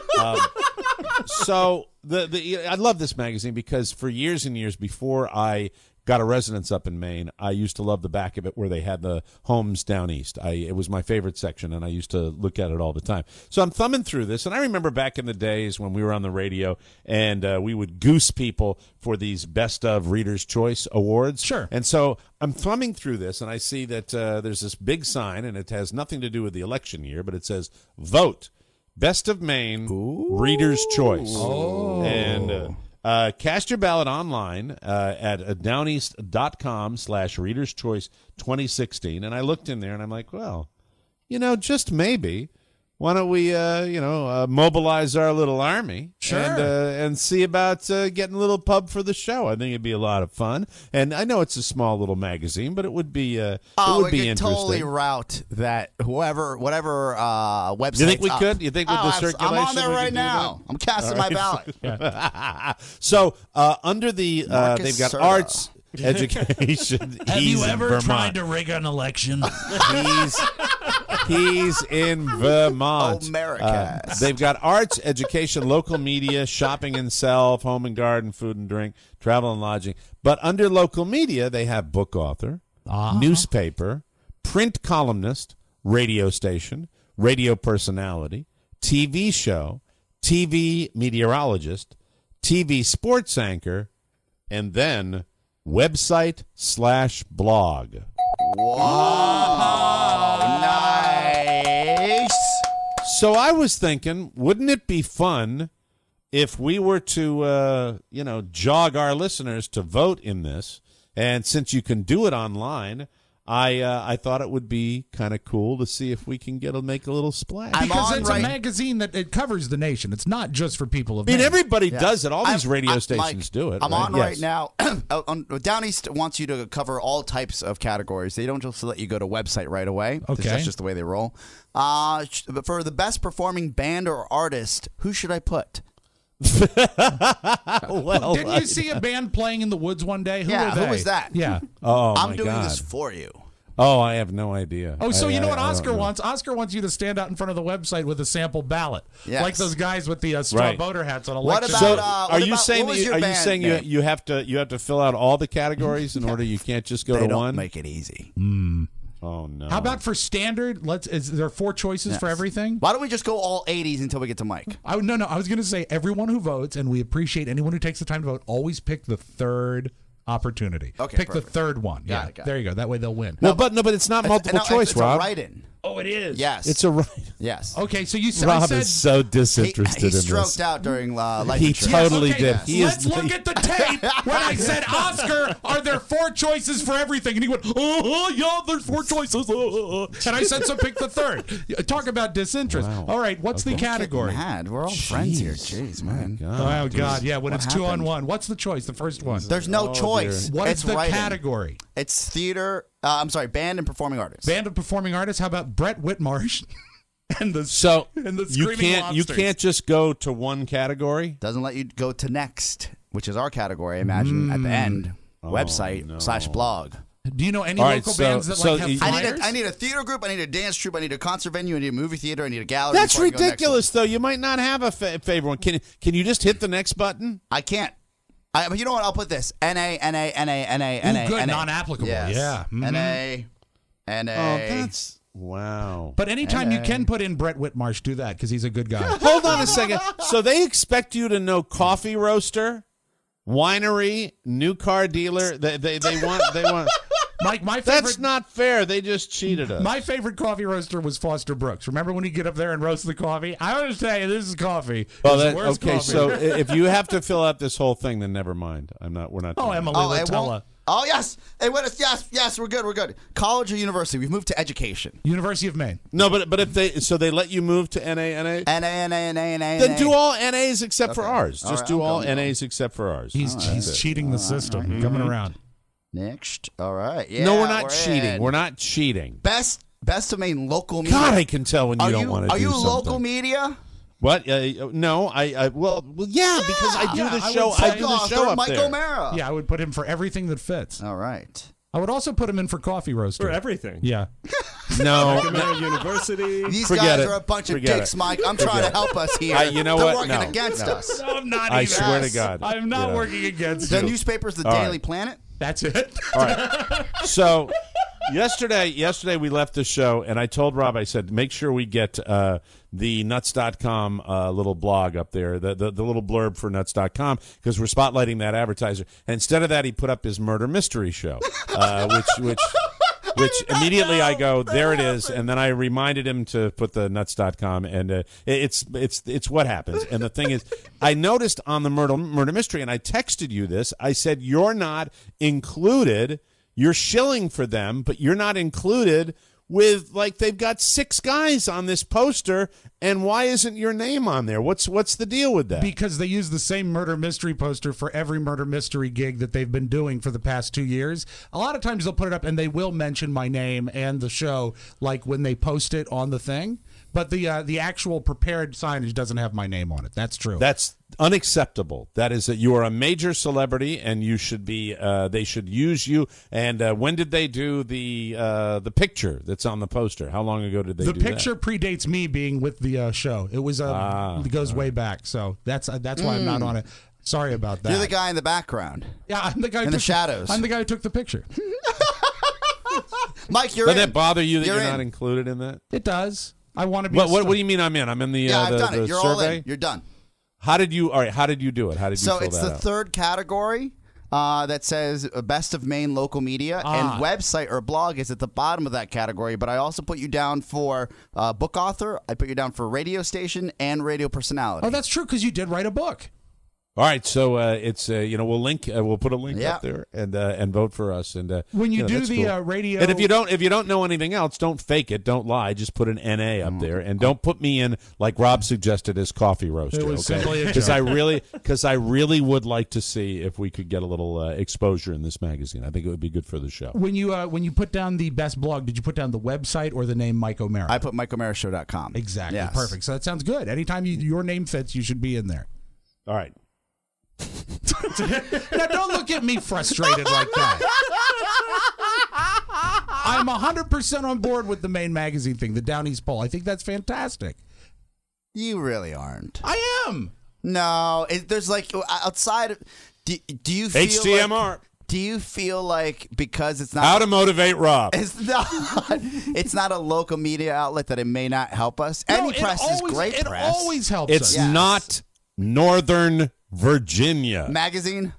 So I love this magazine because for years and years before I got a residence up in Maine, I used to love the back of it where they had the homes down east. It was my favorite section, and I used to look at it all the time. So I'm thumbing through this, and I remember back in the days when we were on the radio, and we would goose people for these Best of Reader's Choice Awards. Sure. And so I'm thumbing through this, and I see that there's this big sign, and it has nothing to do with the election year, but it says, Vote, Best of Maine, Reader's Choice. Oh. And cast your ballot online at downeast.com/Reader's Choice 2016. And I looked in there, and I'm like, well, just maybe, why don't we, mobilize our little army and see about getting a little pub for the show. I think it'd be a lot of fun. And I know it's a small little magazine, but it would be it would be interesting. Totally route that whatever website. You think we could? You think with the circulation? I'm on there right now. I'm casting my ballot. So under the they've got arts, education. Have you ever tried to rig an election? He's in Vermont. America. They've got arts, education, local media, shopping and self, home and garden, food and drink, travel and lodging. But under local media, they have book author, newspaper, print columnist, radio station, radio personality, TV show, TV meteorologist, TV sports anchor, and then website/blog. Whoa, nice. So I was thinking, wouldn't it be fun if we were to, jog our listeners to vote in this? And since you can do it online, I thought it would be kind of cool to see if we can make a little splash. Because it's a magazine that it covers the nation. It's not just for people of Maine. Everybody does it. All these radio stations do it. I'm on right now. Down East wants you to cover all types of categories. They don't just let you go to website right away. Okay. That's just the way they roll. But for the best performing band or artist, who should I put? Well, didn't you see a band playing in the woods one day? Who were they? Who was that? Yeah. Oh, I'm doing this for you. Oh, I have no idea. Oh, so you know what Oscar wants? Oscar wants you to stand out in front of the website with a sample ballot, like those guys with the straw voter hats on election. What about? Are you saying you have to fill out all the categories in order? You can't just go to one. Don't make it easy. Oh no. How about for standard? Is there 4 choices for everything? Why don't we just go all 80s until we get to Mike? No. I was going to say everyone who votes, and we appreciate anyone who takes the time to vote. Always pick the third opportunity. Okay, pick perfect. the third one. Got it. There you go. That way they'll win. Well, but it's not multiple choice, it's Rob. A write-in. Oh, it is. Yes. It's a right. Yes. Okay, so you Rob said is so disinterested he in this. stroked out during life He insurance. totally did. He Let's look at the tape when I said, Oscar, are there 4 choices for everything? And he went, yeah, there's 4 choices. And I said, so pick the third. Talk about disinterest. Wow. All right, what's the category? Mad. We're all friends here. Jeez, man. Oh, God. Yeah, when What it's happened? 2-on-1. What's the choice, the first one? There's no choice. What It's is the writing. category? It's theater. Band and performing artists. Band of performing artists. How about Brett Whitmarsh? And the you can't just go to one category. Doesn't let you go to next, which is our category. I imagine at the end. Website/blog. Do you know any All right, local so- bands that so have you- flyers? I need a theater group. I need a dance troupe. I need a concert venue. I need a movie theater. I need a gallery. That's before I go next ridiculous, though. You might not have a favorite one. Can you just hit the next button? I can't. But you know what? I'll put this. NA. Ooh, good, non-applicable. Yes. Yeah. Mhm. NA. Oh, that's wow. But anytime you can put in Brett Whitmarsh, do that because he's a good guy. Hold on a second. So they expect you to know coffee roaster, winery, new car dealer. They want. Mike, my favorite. That's not fair. They just cheated us. My favorite coffee roaster was Foster Brooks. Remember when you get up there and roast the coffee? I understand this is coffee. Well, It's the worst okay. coffee. So if you have to fill out this whole thing, then never mind. We're not. Oh, doing Emily that. Latella. Oh, yes. Hey, yes, we're good. College or university? We've moved to education. University of Maine. No, but if they let you move to NA. NA. Then do all NAs except for ours. Just right, do I'm all going. NAs except for ours. He's cheating the system. Coming around. Next. All right. Yeah, No, we're not we're cheating. in. We're not cheating. Best of Maine local media. God, I can tell when you don't want to do Are you something. local media? What? No, well, yeah, because I do the show. I do the show up Mike there. O'Mara. Yeah, I would put him for everything that fits. All right. I would also put him in for coffee roaster. For everything. Yeah. No. O'Mara University. These Forget guys it. are a bunch of Forget dicks, it. Mike. I'm trying to help us here. You know They're what? working No, against no. us. No, I'm not I even. swear to God. I'm not Yeah. working against The you. newspaper's the All Daily right. Planet. That's it. All right. So yesterday we left the show, and I told Rob, I said, make sure we get the nuts.com little blog up there, the little blurb for nuts.com, because we're spotlighting that advertiser. And instead of that, he put up his murder mystery show, which immediately I go, there it is. And then I reminded him to put the nuts.com, and it's what happens. And the thing is, I noticed on the murder mystery, and I texted you this, I said, you're not included. You're shilling for them, but you're not included with, like, they've got 6 guys on this poster, and why isn't your name on there? What's the deal with that? Because they use the same murder mystery poster for every murder mystery gig that they've been doing for the past 2 years. A lot of times they'll put it up and they will mention my name and the show, like when they post it on the thing. But the actual prepared signage doesn't have my name on it. That's true. That's unacceptable. That is that you are a major celebrity, and you should be. They should use you. And when did they do the picture that's on the poster? How long ago did they do that? The picture predates me being with the show. It was it goes way back. So that's why I'm not on it. Sorry about that. You're the guy in the background. Yeah, I'm the guy in the shadows. I'm the guy who took the picture. Mike, you're Doesn't in. it bother you that you're in. not included in that? It does. I want to be. What do you mean I'm in? I'm in the Yeah, I've done the it. You're all survey. in. You're done. How did you? All right. How did you do it? How did you So fill it's that the out? third category that says Best of Maine Local Media, and website or blog is at the bottom of that category. But I also put you down for book author. I put you down for radio station and radio personality. Oh, that's true because you did write a book. All right, so it's we'll link we'll put a link up there and vote for us and when you do that's the cool. radio, and if you don't know anything else, don't fake it, don't lie, just put an NA up there and don't put me in like Rob suggested as coffee roaster. It was simply a Because I really would like to see if we could get a little exposure in this magazine. I think it would be good for the show. When you put down the best blog, did you put down the website or the name Mike O'Mara? I put MikeO'MaraShow.com. Exactly, Yes. perfect. So that sounds good. Anytime your name fits, you should be in there. All right. Now, don't look at me frustrated like that. I'm 100% on board with the Maine magazine thing, the Down East poll. I think that's fantastic. You really aren't. I am. No, there's like outside. Do you feel HTMR? Like, do you feel like because it's not How to motivate Rob? It's not a local media outlet that it may not help us. No, Any press is great it press. always helps It's us. not Northern Virginia Magazine.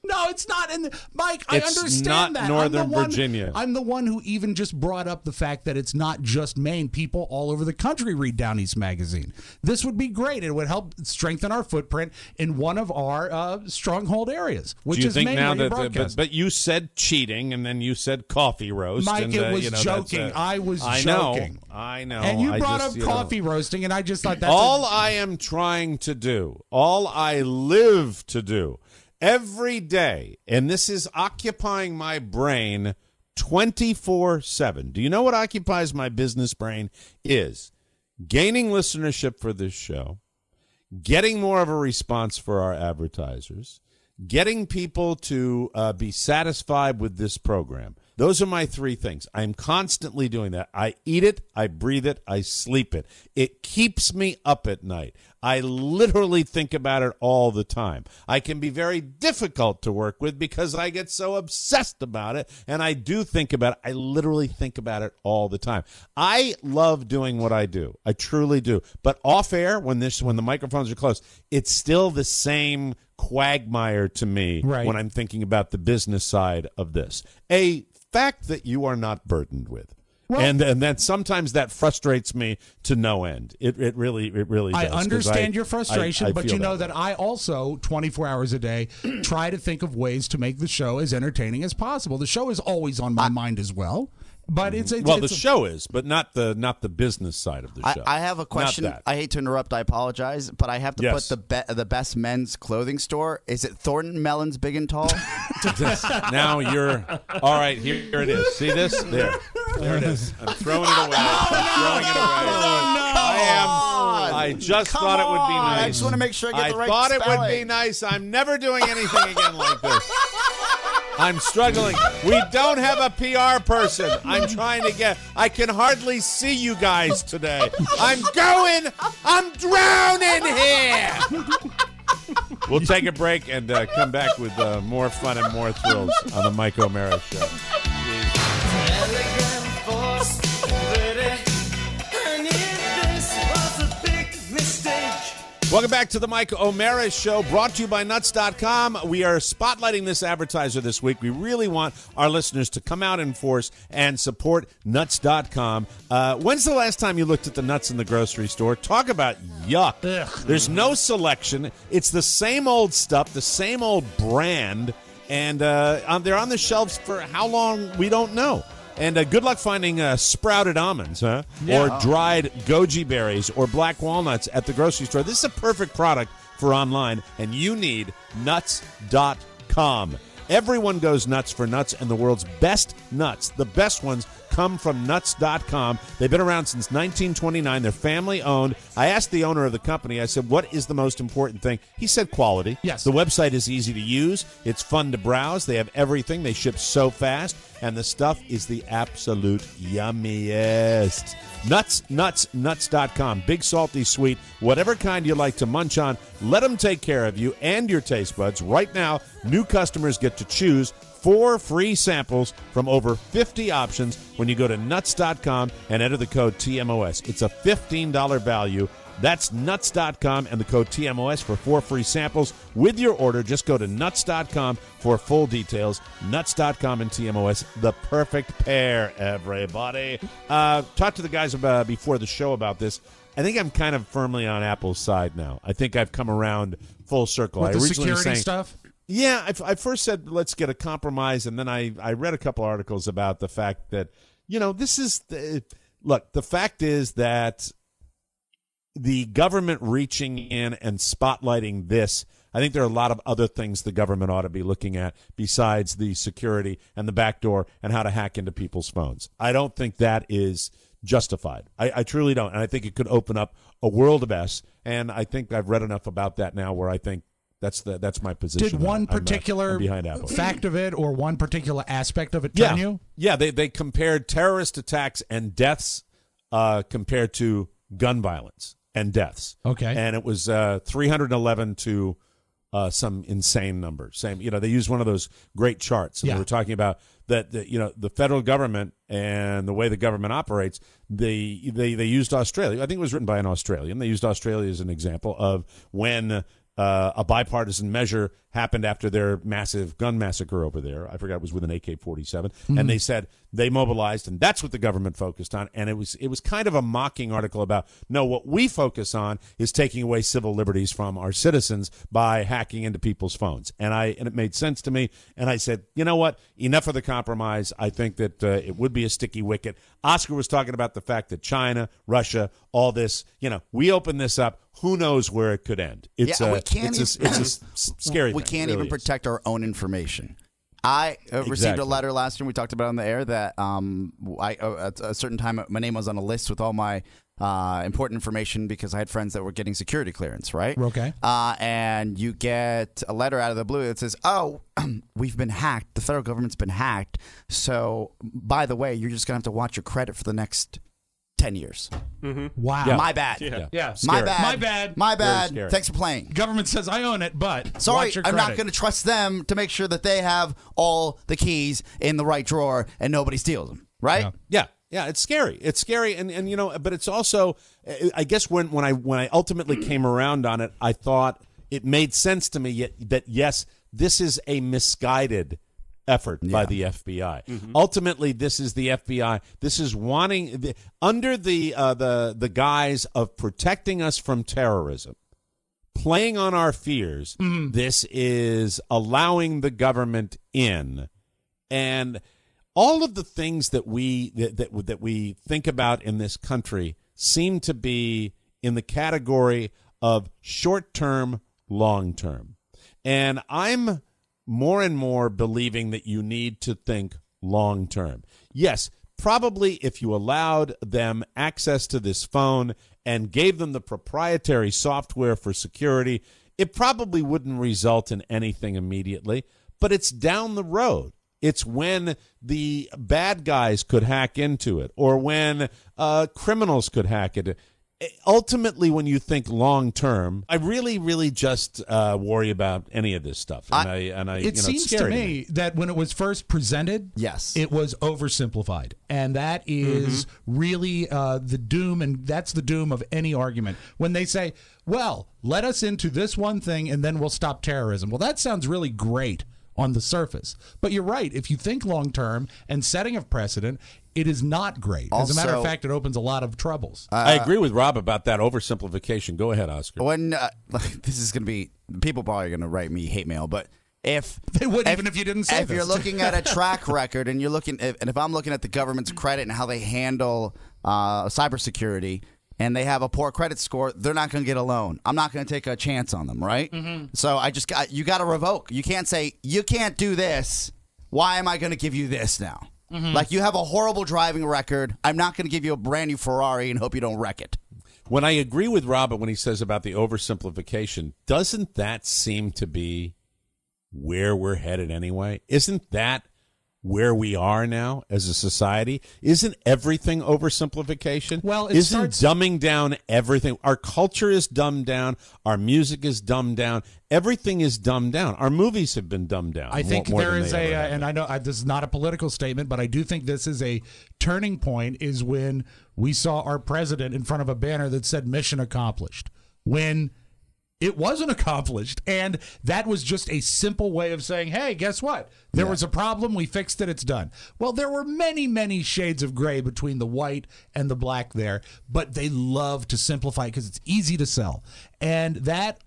No, it's not. Mike, I It's understand not that. Northern Virginia. I'm the one who even just brought up the fact that it's not just Maine. People all over the country read Down East Magazine. This would be great. It would help strengthen our footprint in one of our stronghold areas, which is Maine. Now that but you said cheating, and then you said coffee roast. Mike, and, it was joking. I was joking. I know. And you brought up coffee roasting, and I just thought that's all I am trying to do, all I live to do every day, and this is occupying my brain 24/7. Do you know what occupies my business brain is? Gaining listenership for this show, getting more of a response for our advertisers, getting people to be satisfied with this program. Those are my three things. I'm constantly doing that. I eat it, I breathe it, I sleep it. It keeps me up at night. I literally think about it all the time. I can be very difficult to work with because I get so obsessed about it, and I do think about it. I literally think about it all the time. I love doing what I do. I truly do. But off air, when the microphones are closed, it's still the same quagmire to me when I'm thinking about the business side of this. A fact that you are not burdened with. Well, and then sometimes that frustrates me to no end. It really does. I understand your frustration, but you know that I also 24 hours a day try to think of ways to make the show as entertaining as possible. The show is always on my mind as well. But the show is, but not the business side of the show. I have a question. I hate to interrupt. I apologize, but I have to put the best men's clothing store. Is it Thornton Mellon's Big and Tall? Now you're all right. Here it is. See this? There it is. I'm throwing it away. I just thought it would be nice. I just want to make sure I get the right spelling. I thought it would be nice. I'm never doing anything again like this. I'm struggling. We don't have a PR person. I'm I can hardly see you guys today. I'm drowning here. We'll take a break and come back with more fun and more thrills on the Mike O'Mara Show. Welcome back to the Mike O'Mara Show, brought to you by Nuts.com. We are spotlighting this advertiser this week. We really want our listeners to come out in force and support Nuts.com. When's the last time you looked at the nuts in the grocery store? Talk about yuck. Ugh. There's no selection. It's the same old stuff, the same old brand, and they're on the shelves for how long, we don't know. And good luck finding sprouted almonds, huh? Yeah. Or dried goji berries or black walnuts at the grocery store. This is a perfect product for online, and you need Nuts.com. Everyone goes nuts for nuts, and the world's best nuts, the best ones, come from Nuts.com. They've been around since 1929. They're family-owned. I asked the owner of the company, I said, what is the most important thing? He said quality. Yes. The website is easy to use. It's fun to browse. They have everything. They ship so fast, and the stuff is the absolute yummiest. Nuts.com. Big, salty, sweet, whatever kind you like to munch on, let them take care of you and your taste buds. Right now, new customers get to choose 4 free samples from over 50 options when you go to Nuts.com and enter the code TMOS. It's a $15 value. That's Nuts.com and the code TMOS for 4 free samples. With your order, just go to Nuts.com for full details. Nuts.com and TMOS, the perfect pair, everybody. Talked to the guys before the show about this. I think I'm kind of firmly on Apple's side now. I think I've come around full circle. With the security stuff? Yeah, I first said let's get a compromise, and then I read a couple articles about the fact that, this is look, the fact is that the government reaching in and spotlighting this, I think there are a lot of other things the government ought to be looking at besides the security and the back door and how to hack into people's phones. I don't think that is justified. I truly don't, and I think it could open up a world of mess, and I think I've read enough about that now where I think that's my position. Did one particular fact of it or one particular aspect of it turn you? Yeah, they compared terrorist attacks and deaths compared to gun violence and deaths. Okay. And it was 311 to some insane number. They used one of those great charts. And they were talking about that the federal government and the way the government operates, they used Australia. I think it was written by an Australian. They used Australia as an example of when a bipartisan measure happened after their massive gun massacre over there. I forgot it was with an AK-47. And they said they mobilized, and that's what the government focused on. And it was kind of a mocking article about, no, what we focus on is taking away civil liberties from our citizens by hacking into people's phones. And it made sense to me. And I said, you know what? Enough of the compromise. I think that it would be a sticky wicket. Oscar was talking about the fact that China, Russia, all this, we open this up. Who knows where it could end? It's a scary thing. We can't even protect our own information. I received a letter last year. We talked about it on the air that at a certain time my name was on a list with all my important information because I had friends that were getting security clearance, right? Okay. And you get a letter out of the blue that says, "Oh, we've been hacked. The federal government's been hacked. So, by the way, you're just gonna have to watch your credit for the next 10 years. Mm-hmm. Wow. Yeah. My bad. Yeah. My bad. My bad. My bad. Thanks for playing. Government says I own it, but sorry, watch your I'm credit. not going to trust them to make sure that they have all the keys in the right drawer and nobody steals them. Right? Yeah. Yeah, it's scary. It's scary, and but it's also, I guess when I ultimately came around on it, I thought it made sense to me that yes, this is a misguided effort by the FBI. Mm-hmm. Ultimately, this is the FBI. This is wanting under the guise of protecting us from terrorism, playing on our fears. Mm-hmm. This is allowing the government in, and all of the things that we think about in this country seem to be in the category of short-term, long-term, and I'm more and more believing that you need to think long-term. Yes, probably if you allowed them access to this phone and gave them the proprietary software for security, it probably wouldn't result in anything immediately, but it's down the road. It's when the bad guys could hack into it or when criminals could hack into it. Ultimately, when you think long term, I really, really just worry about any of this stuff. It seems to me that when it was first presented, yes, it was oversimplified, and that is really the doom, and that's the doom of any argument. When they say, "Well, let us into this one thing, and then we'll stop terrorism." Well, that sounds really great on the surface, but you're right. If you think long term and setting of precedent, it is not great. As a matter of fact, it opens a lot of troubles. I agree with Rob about that oversimplification. Go ahead, Oscar. When this is going to be, people probably going to write me hate mail, but if they would, even if you didn't say if you're looking at a track record and you're looking, and if I'm looking at the government's credit and how they handle cybersecurity, and they have a poor credit score, they're not going to get a loan. I'm not going to take a chance on them, right? Mm-hmm. So you got to revoke. You can't say, you can't do this. Why am I going to give you this now? Mm-hmm. Like, you have a horrible driving record. I'm not going to give you a brand new Ferrari and hope you don't wreck it. When I agree with Robert when he says about the oversimplification, doesn't that seem to be where we're headed anyway? Isn't that where we are now as a society? Isn't everything oversimplification? Well, isn't dumbing down everything? Our culture is dumbed down. Our music is dumbed down. Everything is dumbed down. Our movies have been dumbed down. I think there is and I know this is not a political statement, but I do think this is a turning point, is when we saw our president in front of a banner that said "Mission Accomplished," when it wasn't accomplished. And that was just a simple way of saying, hey, guess what? There was a problem. We fixed it. It's done. Well, there were many, many shades of gray between the white and the black there, but they love to simplify it because it's easy to sell. And that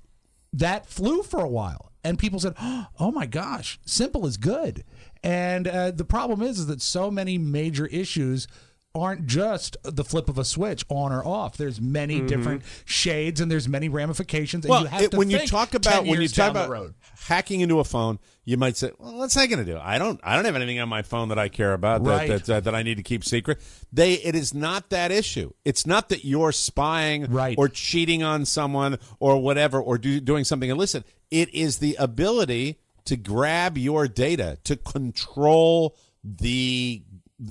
flew for a while. And people said, oh, my gosh, simple is good. And the problem is that so many major issues aren't just the flip of a switch on or off. There's many different shades and there's many ramifications. And well, you have to when think you talk about road. Hacking into a phone, you might say, "Well, what's that going to do? I don't have anything on my phone that I care about that I need to keep secret." It is not that issue. It's not that you're spying or cheating on someone or whatever or doing something illicit. It is the ability to grab your data, to control the,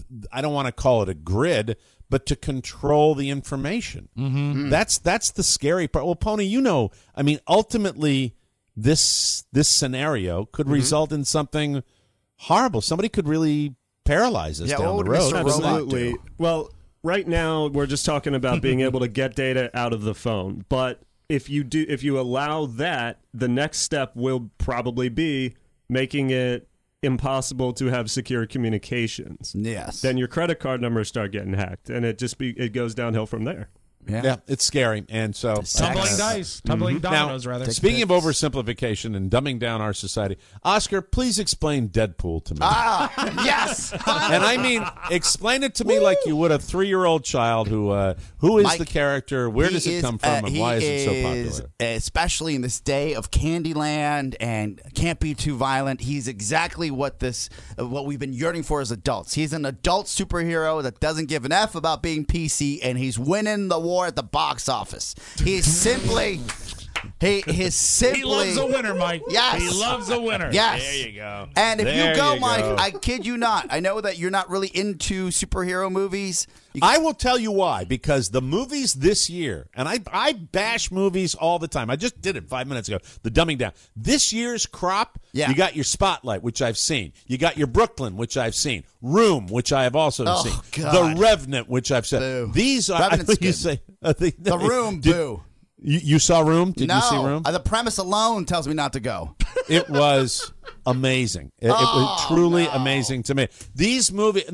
I don't want to call it a grid, but to control the information. Mm-hmm. That's the scary part. Well, Pony, I mean, ultimately, this scenario could result in something horrible. Somebody could really paralyze us down the road. Absolutely. Well, right now, we're just talking about being able to get data out of the phone. But if you allow that, the next step will probably be making it impossible to have secure communications. Yes. Then your credit card numbers start getting hacked, and it goes downhill from there. Yeah, it's scary. And so tumbling dominoes, now, rather. Speaking of oversimplification and dumbing down our society, Oscar, please explain Deadpool to me. Yes. And I mean, explain it to me like you would a 3-year-old child who is Mike, the character, where does it come from, and why is it so popular? Especially in this day of Candyland and Can't Be Too Violent, he's exactly what we've been yearning for as adults. He's an adult superhero that doesn't give an F about being PC, and he's winning the war at the box office. He's simply... He loves a winner, Mike. Yes. He loves a winner. Yes. There you go. And if you go, Mike, I kid you not. I know that you're not really into superhero movies. I will tell you why. Because the movies this year, and I bash movies all the time. I just did it 5 minutes ago. The dumbing down. This year's crop, you got your Spotlight, which I've seen. You got your Brooklyn, which I've seen. Room, which I have also seen. God. The Revenant, which I've seen. Boo. These are... Revenant's you good. say, The Room, boo. You saw Room? Did you see Room? The premise alone tells me not to go. It was amazing. It was truly amazing to me. These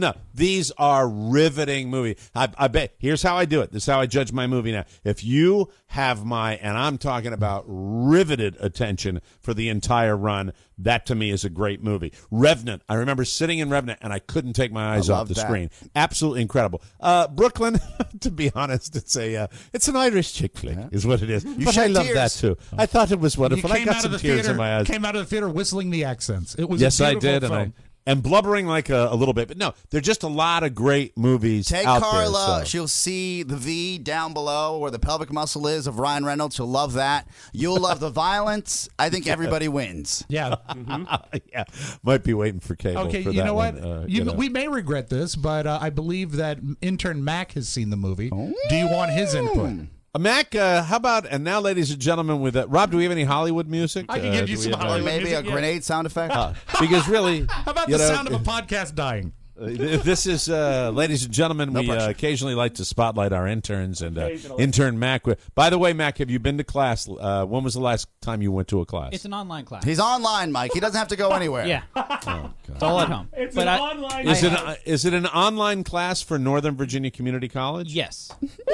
are riveting movies. I bet. Here's how I do it. This is how I judge my movie now. If you have and I'm talking about riveted attention for the entire run, that to me is a great movie. Revenant. I remember sitting in Revenant and I couldn't take my eyes off the screen. Absolutely incredible. Brooklyn, to be honest, it's an Irish chick flick, is what it is. But I love that too. I thought it was wonderful. I got some tears in my eyes. Came out of the theater whistling the accents. It was yes, a I did, film. and blubbering like a little bit. But no, there are just a lot of great movies Take out Carla. there. So. She'll see the V down below where the pelvic muscle is of Ryan Reynolds. She'll love that. You'll love the violence. I think everybody wins. Yeah. Yeah. Might be waiting for cable. Okay, for you that know what? one. We may regret this, but I believe that intern Mac has seen the movie. Do you want his input? Mac, how about, and now, ladies and gentlemen, with Rob, do we have any Hollywood music? I can give you some Hollywood music. Maybe a grenade sound effect? Because really... How about the sound of a podcast dying? This is, ladies and gentlemen, we occasionally like to spotlight our interns, and intern Mac. By the way, Mac, have you been to class? When was the last time you went to a class? It's an online class. He's online, Mike. He doesn't have to go anywhere. Yeah. Oh, it's all at home. It's an online Is it an online class for Northern Virginia Community College? Yes.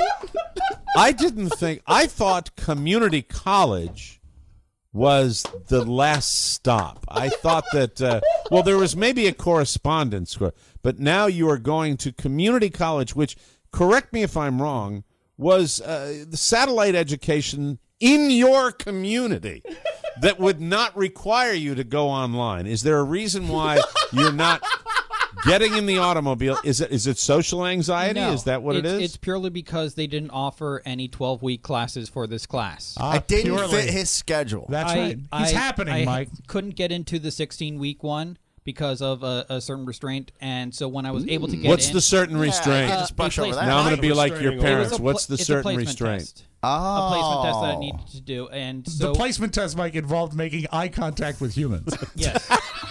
I thought community college was the last stop. I thought that, there was maybe a correspondence course, but now you are going to community college, which, correct me if I'm wrong, was the satellite education in your community that would not require you to go online. Is there a reason why you're not... Getting in the automobile, is it social anxiety? No, is that what it is? It's purely because they didn't offer any 12-week classes for this class. It didn't fit his schedule. That's right. He's happening, Mike. I couldn't get into the 16-week one because of a certain restraint, and so when I was able to get What's in... the certain restraint? Just brush over that. Now I'm going to be like your parents. What's the it's certain a placement restraint? Test. A placement test that I needed to do, and so... The placement test, Mike, involved making eye contact with humans. Yes.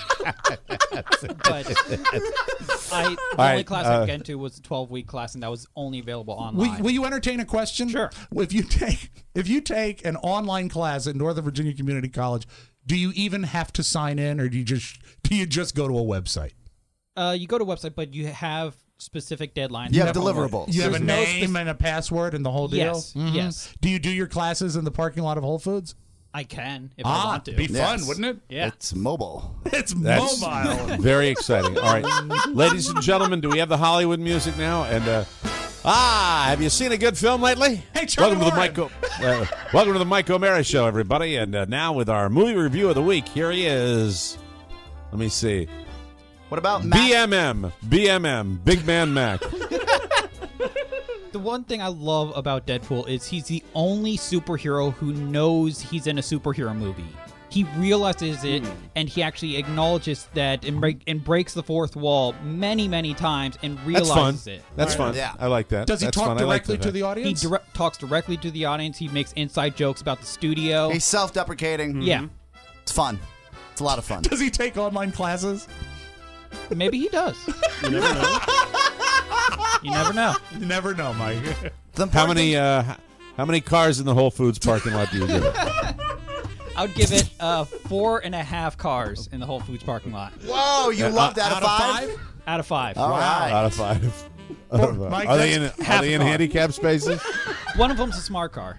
But the only class I could get into was a 12-week class, and that was only available online. Will you entertain a question? Sure. If you take an online class at Northern Virginia Community College, do you even have to sign in, or do you just go to a website? You go to a website, but you have specific deadlines. You have deliverables. You have a name and a password and the whole deal? Yes. Mm-hmm. Yes. Do you do your classes in the parking lot of Whole Foods? I can if I want to. Be fun, wouldn't it? Yeah. It's mobile. That's mobile. Very exciting. All right. Ladies and gentlemen, do we have the Hollywood music now? And have you seen a good film lately? Hey, Charlie welcome to the Mike O'Mara Show, everybody. And now with our movie review of the week, here he is. Let me see. What about Mac? BMM, Big Man Mac. The one thing I love about Deadpool is he's the only superhero who knows he's in a superhero movie. He realizes it, and he actually acknowledges that and breaks the fourth wall many, many times and realizes it. That's fun. Yeah. I like that. Does he talk directly to the audience? He talks directly to the audience. He makes inside jokes about the studio. He's self-deprecating. Mm-hmm. Yeah. It's fun. It's a lot of fun. Does he take online classes? Maybe he does. You never know. You never know. You never know, Mike. How How many cars in the Whole Foods parking lot do you give it? I would give it 4.5 cars in the Whole Foods parking lot. Whoa, you loved out of 5? Out of 5. All right. Out of 5. Mike, Are they in handicap spaces? One of them's a smart car.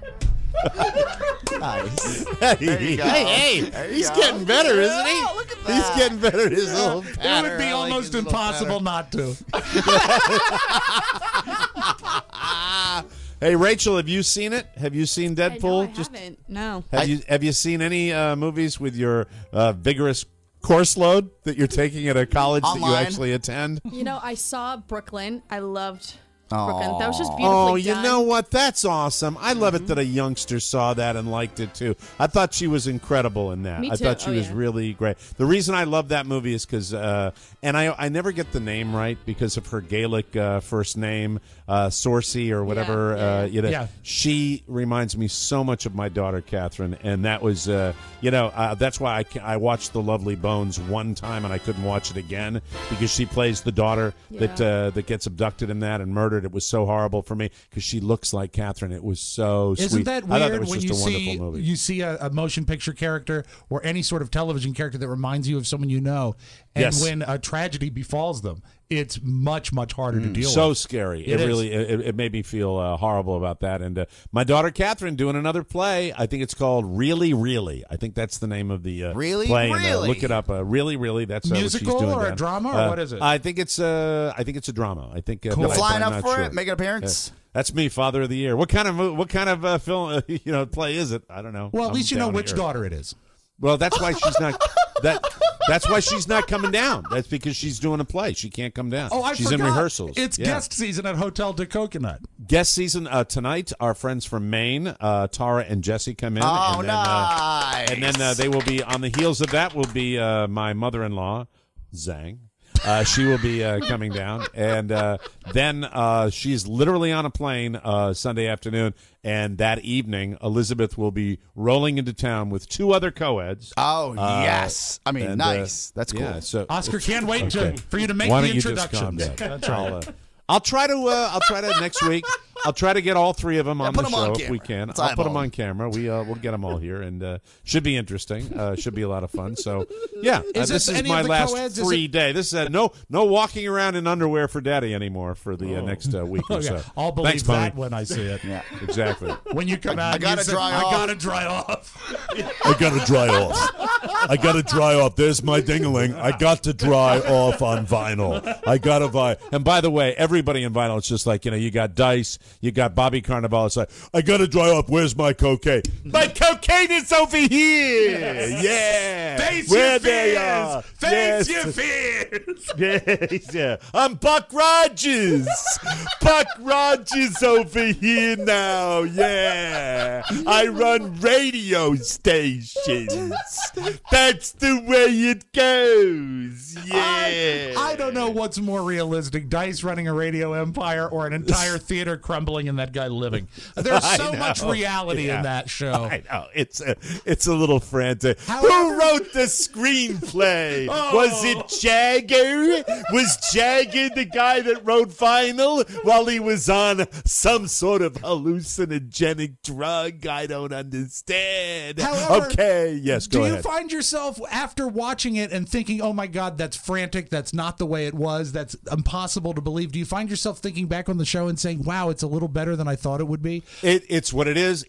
Nice. Hey, he's getting better, isn't he? Oh, look at that. He's getting better at his little It patter. would be I like almost his little impossible not to. patter. Hey, Rachel, have you seen it? Have you seen Deadpool? I haven't. No. Have you seen any movies with your vigorous course load that you're taking at a college that you actually attend? You know, I saw Brooklyn. I loved Brooklyn. That was just beautifully Oh, you done. know what? That's awesome. I love it that a youngster saw that and liked it too. I thought she was incredible in that. Me I too. thought she Oh, was yeah. really great. The reason I love that movie is because, and I never get the name right because of her Gaelic first name, Sorcy or whatever. Yeah. She reminds me so much of my daughter Catherine, and that was, that's why I watched The Lovely Bones one time and I couldn't watch it again because she plays the daughter that gets abducted in that and murdered. It was so horrible for me because she looks like Catherine. It was so sweet. Isn't that I thought weird was when just you a wonderful movie. you see a motion picture character or any sort of television character that reminds you of someone you know, and Yes. when a tragedy befalls them, it's much, much harder to deal with. So scary. It is. It made me feel horrible about that. And my daughter Catherine doing another play. I think it's called Really, Really. I think that's the name of the Really, play. Really? And, look it up. Really, Really. That's Musical what she's doing. or a down. drama, or what is it? I think it's a drama. I think Cool. but I'm Flying up not for sure. it? Make an appearance? Yeah. That's me, Father of the Year. What kind of film play is it? I don't know. Well, at I'm least you know down which here. daughter it is. Well, that's why she's not. That's why she's not coming down. That's because she's doing a play. She can't come down. Oh, I she's forgot. in rehearsals. It's guest season at Hotel de Coconut. Guest season tonight. Our friends from Maine, Tara and Jesse, come in. Oh, and then, nice. And then they will be on the heels of that. Will be my mother-in-law, Zhang. She will be coming down, and then she's literally on a plane Sunday afternoon, and that evening Elizabeth will be rolling into town with 2 other co-eds. Oh, yes. I mean, nice. That's cool. Yeah, so Oscar can't wait for you to make Why the don't you just calm introductions. down? That's right. I'll try to next week. I'll try to get all 3 of them on the put 'em on show if camera. we can. Let's I'll put them eyeball on camera. We'll get them all here, and should be interesting. Should be a lot of fun. So yeah, Is this it is any my of the last co-eds? Is free day. This is no walking around in underwear for Daddy anymore for the next week or so. I'll believe Thanks, Bonnie. that when I see it. Yeah. Exactly. When you come out, I gotta you say, dry I off." gotta dry off. I gotta dry off. I gotta dry off. There's my ding-a-ling. I got to dry off on vinyl. I gotta buy. And by the way, everybody in vinyl, it's just like, you got Dice, you got Bobby Carnival. It's like, I gotta dry off. Where's my cocaine? My cocaine is over here. Yeah. Face Where your they fears. are. Face Yes. your fears. Yes, yeah. I'm Buck Rogers. Buck Rogers over here now. Yeah. I run radio stations. That's the way it goes. Yeah. I don't know what's more realistic, Dice running a radio empire or an entire theater crumbling and that guy living. There's so much reality in that show. I know. It's a little frantic. Who wrote the screenplay? Was it Jagger? Was Jagger the guy that wrote Vinyl while he was on some sort of hallucinogenic drug? I don't understand. However, okay, yes, go Do ahead. you find yourself after watching it and thinking, oh my God, that's frantic, that's not the way it was, that's impossible to believe? Do you find yourself thinking back on the show and saying, wow, it's a little better than I thought it would be? It's what it is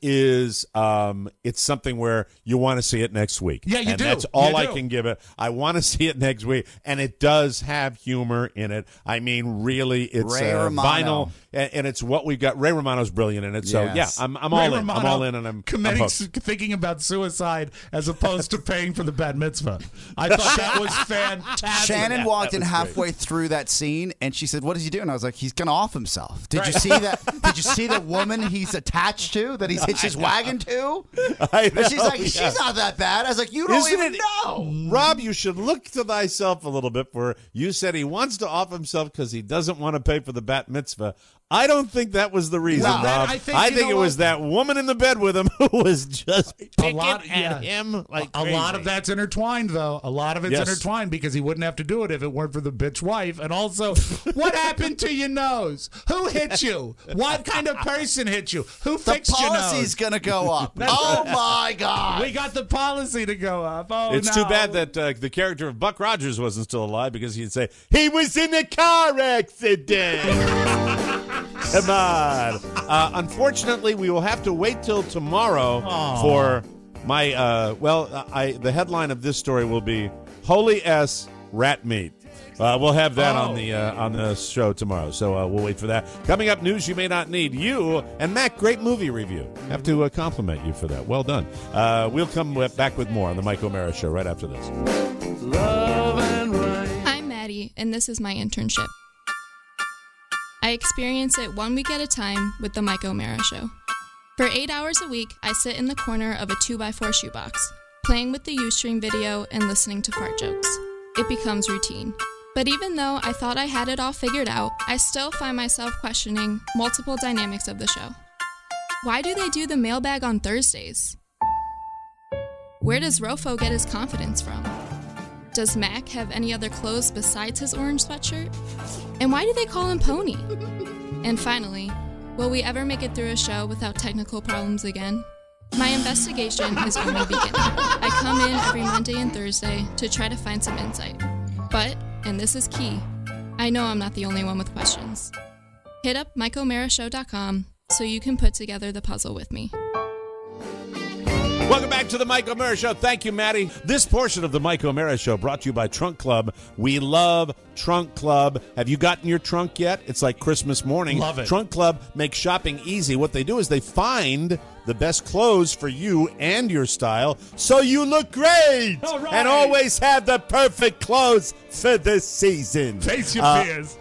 it's something where you want to see it next week. Yeah, you and do. That's all You I do. can give it. I want to see it next week, and it does have humor in it. I mean, really, it's Ray Romano. vinyl, and it's what we've got. Ray Romano's brilliant in it, so Yes. yeah, I'm Ray all in. Romano I'm all in, and I'm committing, hooked. thinking about suicide as opposed to paying for the bat mitzvah. I thought that was fantastic. Shannon walked in was halfway through that scene, and she said, "What is he doing?" I was like, "He's gonna off himself." Did you see that? Did you see the woman he's attached to that he's hitched his wagon to? I know, And she's like, yeah. "She's not that bad." I was like, "You don't Isn't even it- know." Rob, you should look to thyself a little bit. For you said he wants to off himself because he doesn't want to pay for the bat mitzvah. I don't think that was the reason, Well, Rob. I think, I you think know it was what? that woman in the bed with him who was just picking at him like a crazy. lot of that's intertwined, though. A lot of it's intertwined because he wouldn't have to do it if it weren't for the bitch wife. And also, what happened to your nose? Who hit you? What kind of person hit you? Who fixed your nose? The policy's going to go up. Oh, my God. We got the policy to go up. Oh, It's too bad that the character of Buck Rogers wasn't still alive, because he'd say, he was in a car accident. Come on. Unfortunately, we will have to wait till tomorrow for my, the headline of this story will be Holy S Rat Meat. We'll have that on the show tomorrow, so we'll wait for that. Coming up, news you may not need. You and Mac, great movie review. Have to compliment you for that. Well done. We'll come back with more on the Mike O'Mara Show right after this. I'm Maddie, and this is my internship. I experience it 1 week at a time with the Mike O'Mara Show. For 8 hours a week, I sit in the corner of a 2x4 shoebox, playing with the Ustream video and listening to fart jokes. It becomes routine. But even though I thought I had it all figured out, I still find myself questioning multiple dynamics of the show. Why do they do the mailbag on Thursdays? Where does Rofo get his confidence from? Does Mac have any other clothes besides his orange sweatshirt? And why do they call him Pony? And finally, will we ever make it through a show without technical problems again? My investigation is only beginning. I come in every Monday and Thursday to try to find some insight. But, and this is key, I know I'm not the only one with questions. Hit up MikeO'MaraShow.com so you can put together the puzzle with me. Welcome back to the Mike O'Mara Show. Thank you, Maddie. This portion of the Mike O'Mara Show brought to you by Trunk Club. We love Trunk Club. Have you gotten your trunk yet? It's like Christmas morning. Love it. Trunk Club makes shopping easy. What they do is they find the best clothes for you and your style so you look great. All right. And always have the perfect clothes for the season. Face your fears.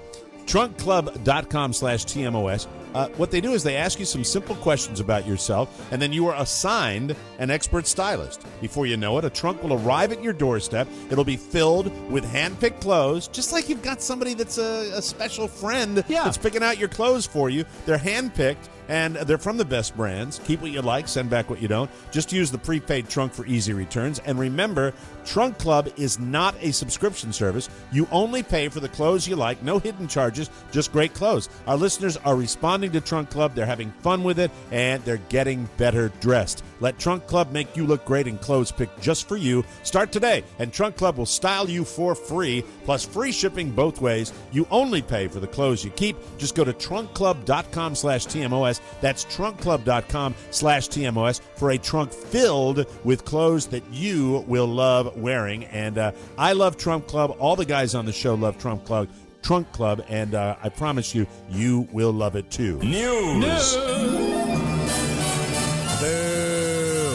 TrunkClub.com/TMOS. What they do is they ask you some simple questions about yourself, and then you are assigned an expert stylist. Before you know it, a trunk will arrive at your doorstep. It'll be filled with hand-picked clothes, just like you've got somebody that's a special friend that's picking out your clothes for you. They're hand-picked, and they're from the best brands. Keep what you like, send back what you don't. Just use the prepaid trunk for easy returns. And remember, Trunk Club is not a subscription service. You only pay for the clothes you like. No hidden charges, just great clothes. Our listeners are responding to Trunk Club. They're having fun with it, and they're getting better dressed. Let Trunk Club make you look great in clothes picked just for you. Start today, and Trunk Club will style you for free, plus free shipping both ways. You only pay for the clothes you keep. Just go to TrunkClub.com/TMOS. That's TrunkClub.com/TMOS for a trunk filled with clothes that you will love wearing. And I love Trunk Club. All the guys on the show love Trunk Club, and I promise you, you will love it too. News. Boo.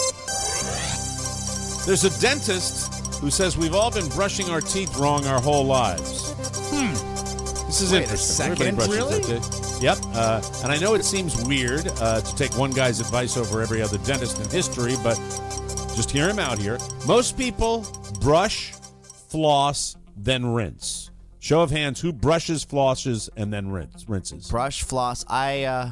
There's a dentist who says we've all been brushing our teeth wrong our whole lives. This is interesting. Everybody brushes their teeth. Yep. And I know it seems weird to take one guy's advice over every other dentist in history, but just hear him out here. Most people brush, floss, then rinse. Show of hands, who brushes, flosses, and then rinses? Brush, floss. I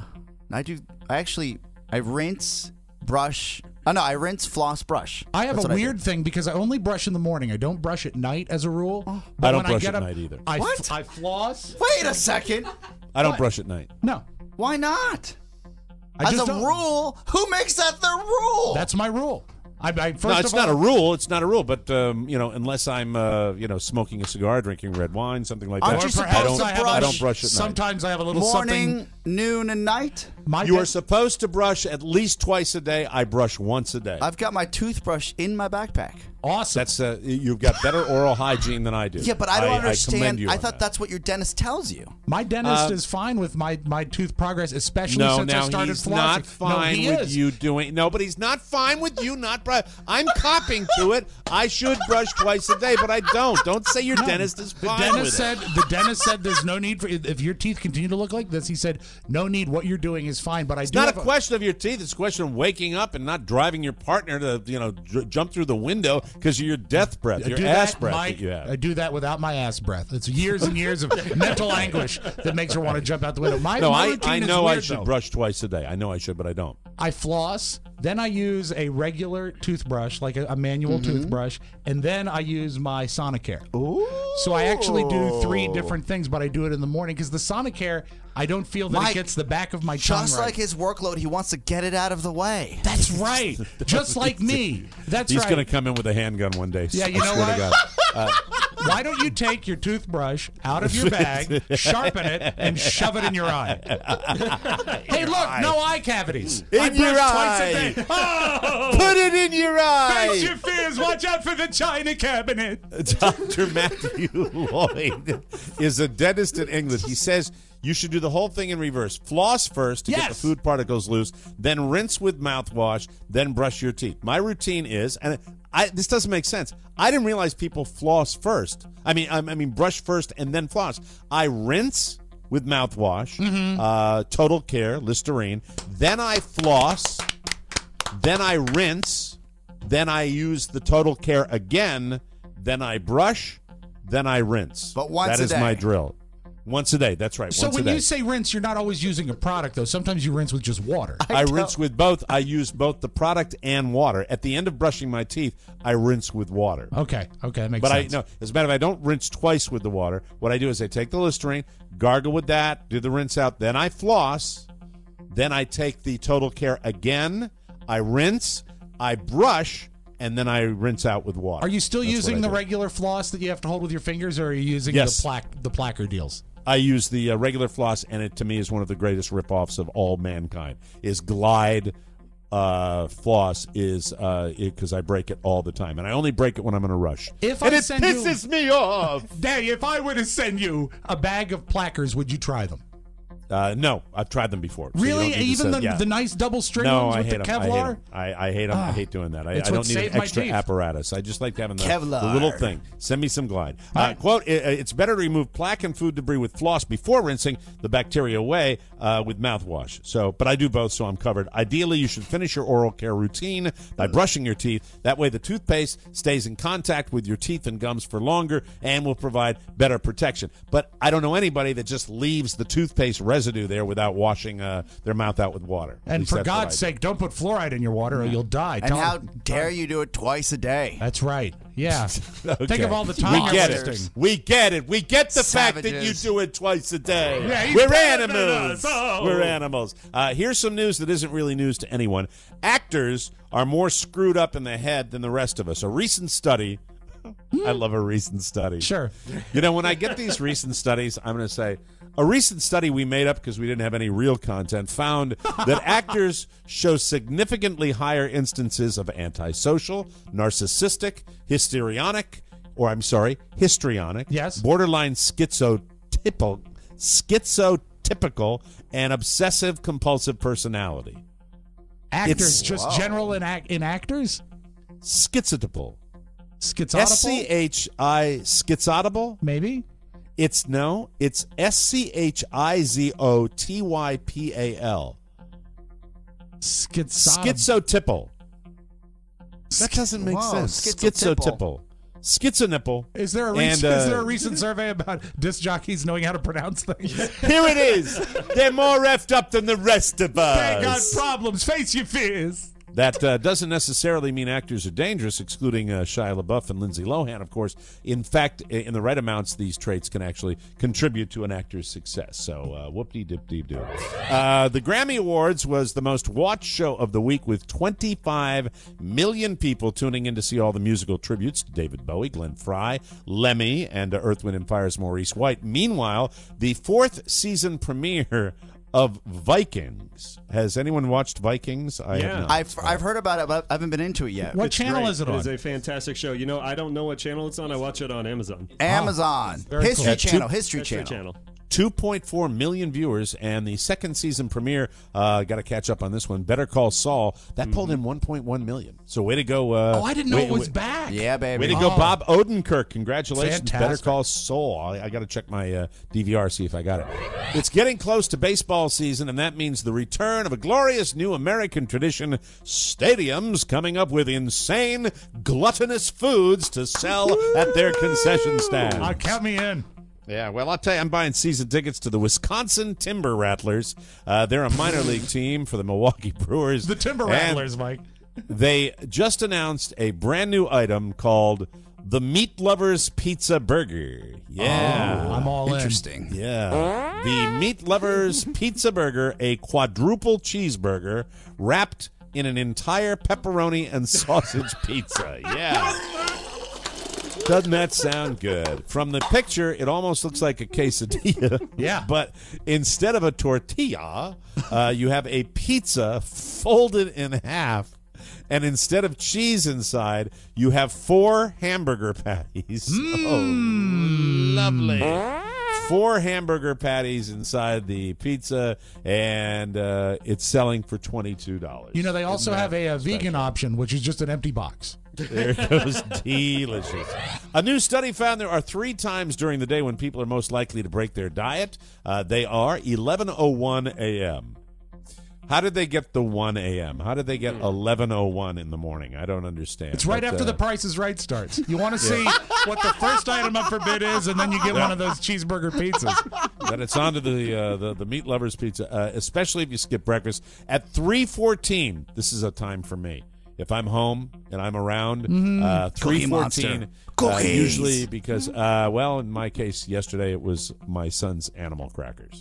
rinse, brush. Oh, no, I rinse, floss, brush. I have a weird thing because I only brush in the morning. I don't brush at night as a rule. I don't brush at night either. I floss. Wait a second. I don't brush at night. No. Why not? As a rule, who makes that the rule? That's my rule. It's not a rule. It's not a rule. But unless I'm smoking a cigar, drinking red wine, something like that, I don't brush at night. Sometimes I have a little morning, noon, and night. You are supposed to brush at least twice a day. I brush once a day. I've got my toothbrush in my backpack. Awesome. That's you've got better oral hygiene than I do. Yeah, but I don't understand. I thought that's what your dentist tells you. My dentist is fine with my tooth progress, especially since I started flossing. He's not fine with you doing. No, but he's not fine with you not brush. I'm copping to it. I should brush twice a day, but I don't. Don't say your dentist is fine with it. The dentist said there's no need for if your teeth continue to look like this. He said no need. What you're doing is fine, but it's not a question of your teeth. It's a question of waking up and not driving your partner to jump through the window because of your death breath, your ass breath that you have. I do that without my ass breath. It's years and years of mental anguish that makes her want to jump out the window. My I know weird, I should though. brush twice a day. I know I should, but I don't. I floss, then I use a regular toothbrush, like a manual toothbrush, and then I use my Sonicare. Ooh. So I actually do 3 different things, but I do it in the morning because the Sonicare, I don't feel that it gets the back of my tongue Just right. like his workload, he wants to get it out of the way. That's right. Just like me. That's He's right. going to come in with a handgun one day. Yeah, you know what? Why don't you take your toothbrush out of your bag, sharpen it, and shove it in your eye? Hey, look, no eye cavities. In your eye. Twice a day. Oh! Put it in your eye. Face your fears. Watch out for the china cabinet. Dr. Matthew Lloyd is a dentist in England. He says you should do the whole thing in reverse. Floss first to get the food particles loose, then rinse with mouthwash, then brush your teeth. My routine is, and this doesn't make sense. I didn't realize people floss first. I mean, brush first and then floss. I rinse with mouthwash, Total Care, Listerine. Then I floss. Then I rinse. Then I use the Total Care again. Then I brush. Then I rinse. But once a day. That is my drill. Once a day. That's right. So once when a day. you say rinse, you're not always using a product, though. Sometimes you rinse with just water. I rinse with both. I use both the product and water. At the end of brushing my teeth, I rinse with water. Okay, that makes but sense. As a matter of fact, I don't rinse twice with the water. What I do is I take the Listerine, gargle with that, do the rinse out, then I floss, then I take the Total Care again, I rinse, I brush, and then I rinse out with water. Are you still using the regular floss that you have to hold with your fingers, or are you using the placker deals? I use the regular floss, and it to me is one of the greatest ripoffs of all mankind. Is Glide floss is because I break it all the time, and I only break it when I'm in a rush. It pisses me off. Dang, if I were to send you a bag of plackers, would you try them? No, I've tried them before. So really? Even the nice double string ones with the Kevlar? I hate them. I hate doing that. I don't need an extra apparatus. I just like having the little thing. Send me some Glide. Quote, it's better to remove plaque and food debris with floss before rinsing the bacteria away with mouthwash. But I do both, so I'm covered. Ideally, you should finish your oral care routine by brushing your teeth. That way, the toothpaste stays in contact with your teeth and gums for longer and will provide better protection. But I don't know anybody that just leaves the toothpaste residue there without washing their mouth out with water. And for God's sake, don't put fluoride in your water or you'll die. And how dare you do it twice a day? That's right. Yeah. Okay. Think of all the time We get it. We get the fact that you do it twice a day. Yeah, We're animals. We're animals. Here's some news that isn't really news to anyone. Actors are more screwed up in the head than the rest of us. A recent study. I love a recent study. Sure. You know, when I get these recent studies, I'm going to say, a recent study we made up because we didn't have any real content found that actors show significantly higher instances of antisocial, narcissistic, histrionic, borderline schizotypical, and obsessive compulsive personality. Actors, just general in actors? Schizotypal. Schizotypal? Schizotypal? Maybe. It's SCHIZOTYPAL. Schizotypal. That doesn't make sense. Schizotypal. Schizonipple. Is there a recent survey about disc jockeys knowing how to pronounce things? Here it is. They're more effed up than the rest of us. They got problems. Face your fears. That doesn't necessarily mean actors are dangerous, excluding Shia LaBeouf and Lindsay Lohan, of course. In fact, in the right amounts, these traits can actually contribute to an actor's success. So, whoop-dee-dip-dee-doo. The Grammy Awards was the most watched show of the week, with 25 million people tuning in to see all the musical tributes to David Bowie, Glenn Frey, Lemmy, and Earth, Wind & Fire's Maurice White. Meanwhile, the 4th season premiere of Vikings. Has anyone watched Vikings? I have not. I've heard about it, but I haven't been into it yet. What channel is it on? It is a fantastic show. I don't know what channel it's on. I watch it on Amazon. Amazon. Very History cool. Channel. History Channel. 2.4 million viewers, and the second season premiere, got to catch up on this one, Better Call Saul, that pulled in 1.1 million. So way to go. I didn't know it was back. Yeah, baby. Way to go, Bob Odenkirk. Congratulations. Fantastic. Better Call Saul. I got to check my DVR, see if I got it. It's getting close to baseball season, and that means the return of a glorious new American tradition, stadiums coming up with insane, gluttonous foods to sell at their concession stand. Count me in. Yeah, well, I'll tell you, I'm buying season tickets to the Wisconsin Timber Rattlers. They're a minor league team for the Milwaukee Brewers. The Timber Rattlers, Mike. They just announced a brand new item called the Meat Lovers Pizza Burger. Yeah. I'm all Interesting. Yeah. The Meat Lovers Pizza Burger, a quadruple cheeseburger wrapped in an entire pepperoni and sausage pizza. Yeah. Doesn't that sound good? From the picture, it almost looks like a quesadilla. Yeah. But instead of a tortilla, you have a pizza folded in half. And instead of cheese inside, you have 4 hamburger patties. Oh, lovely. 4 hamburger patties inside the pizza, and it's selling for $22. You know, they also have a vegan option, which is just an empty box. There it goes. Delicious. A new study found there are 3 times during the day when people are most likely to break their diet. They are 11:01 a.m. How did they get the 1 a.m.? How did they get 11:01 in the morning? I don't understand. It's right after The Price is Right starts. You want to see what the first item up for bid is, and then you get one of those cheeseburger pizzas. Then it's on to the Meat Lovers Pizza, especially if you skip breakfast. At 3:14, this is a time for me. If I'm home and I'm around, 3:14, usually because, in my case, yesterday it was my son's animal crackers.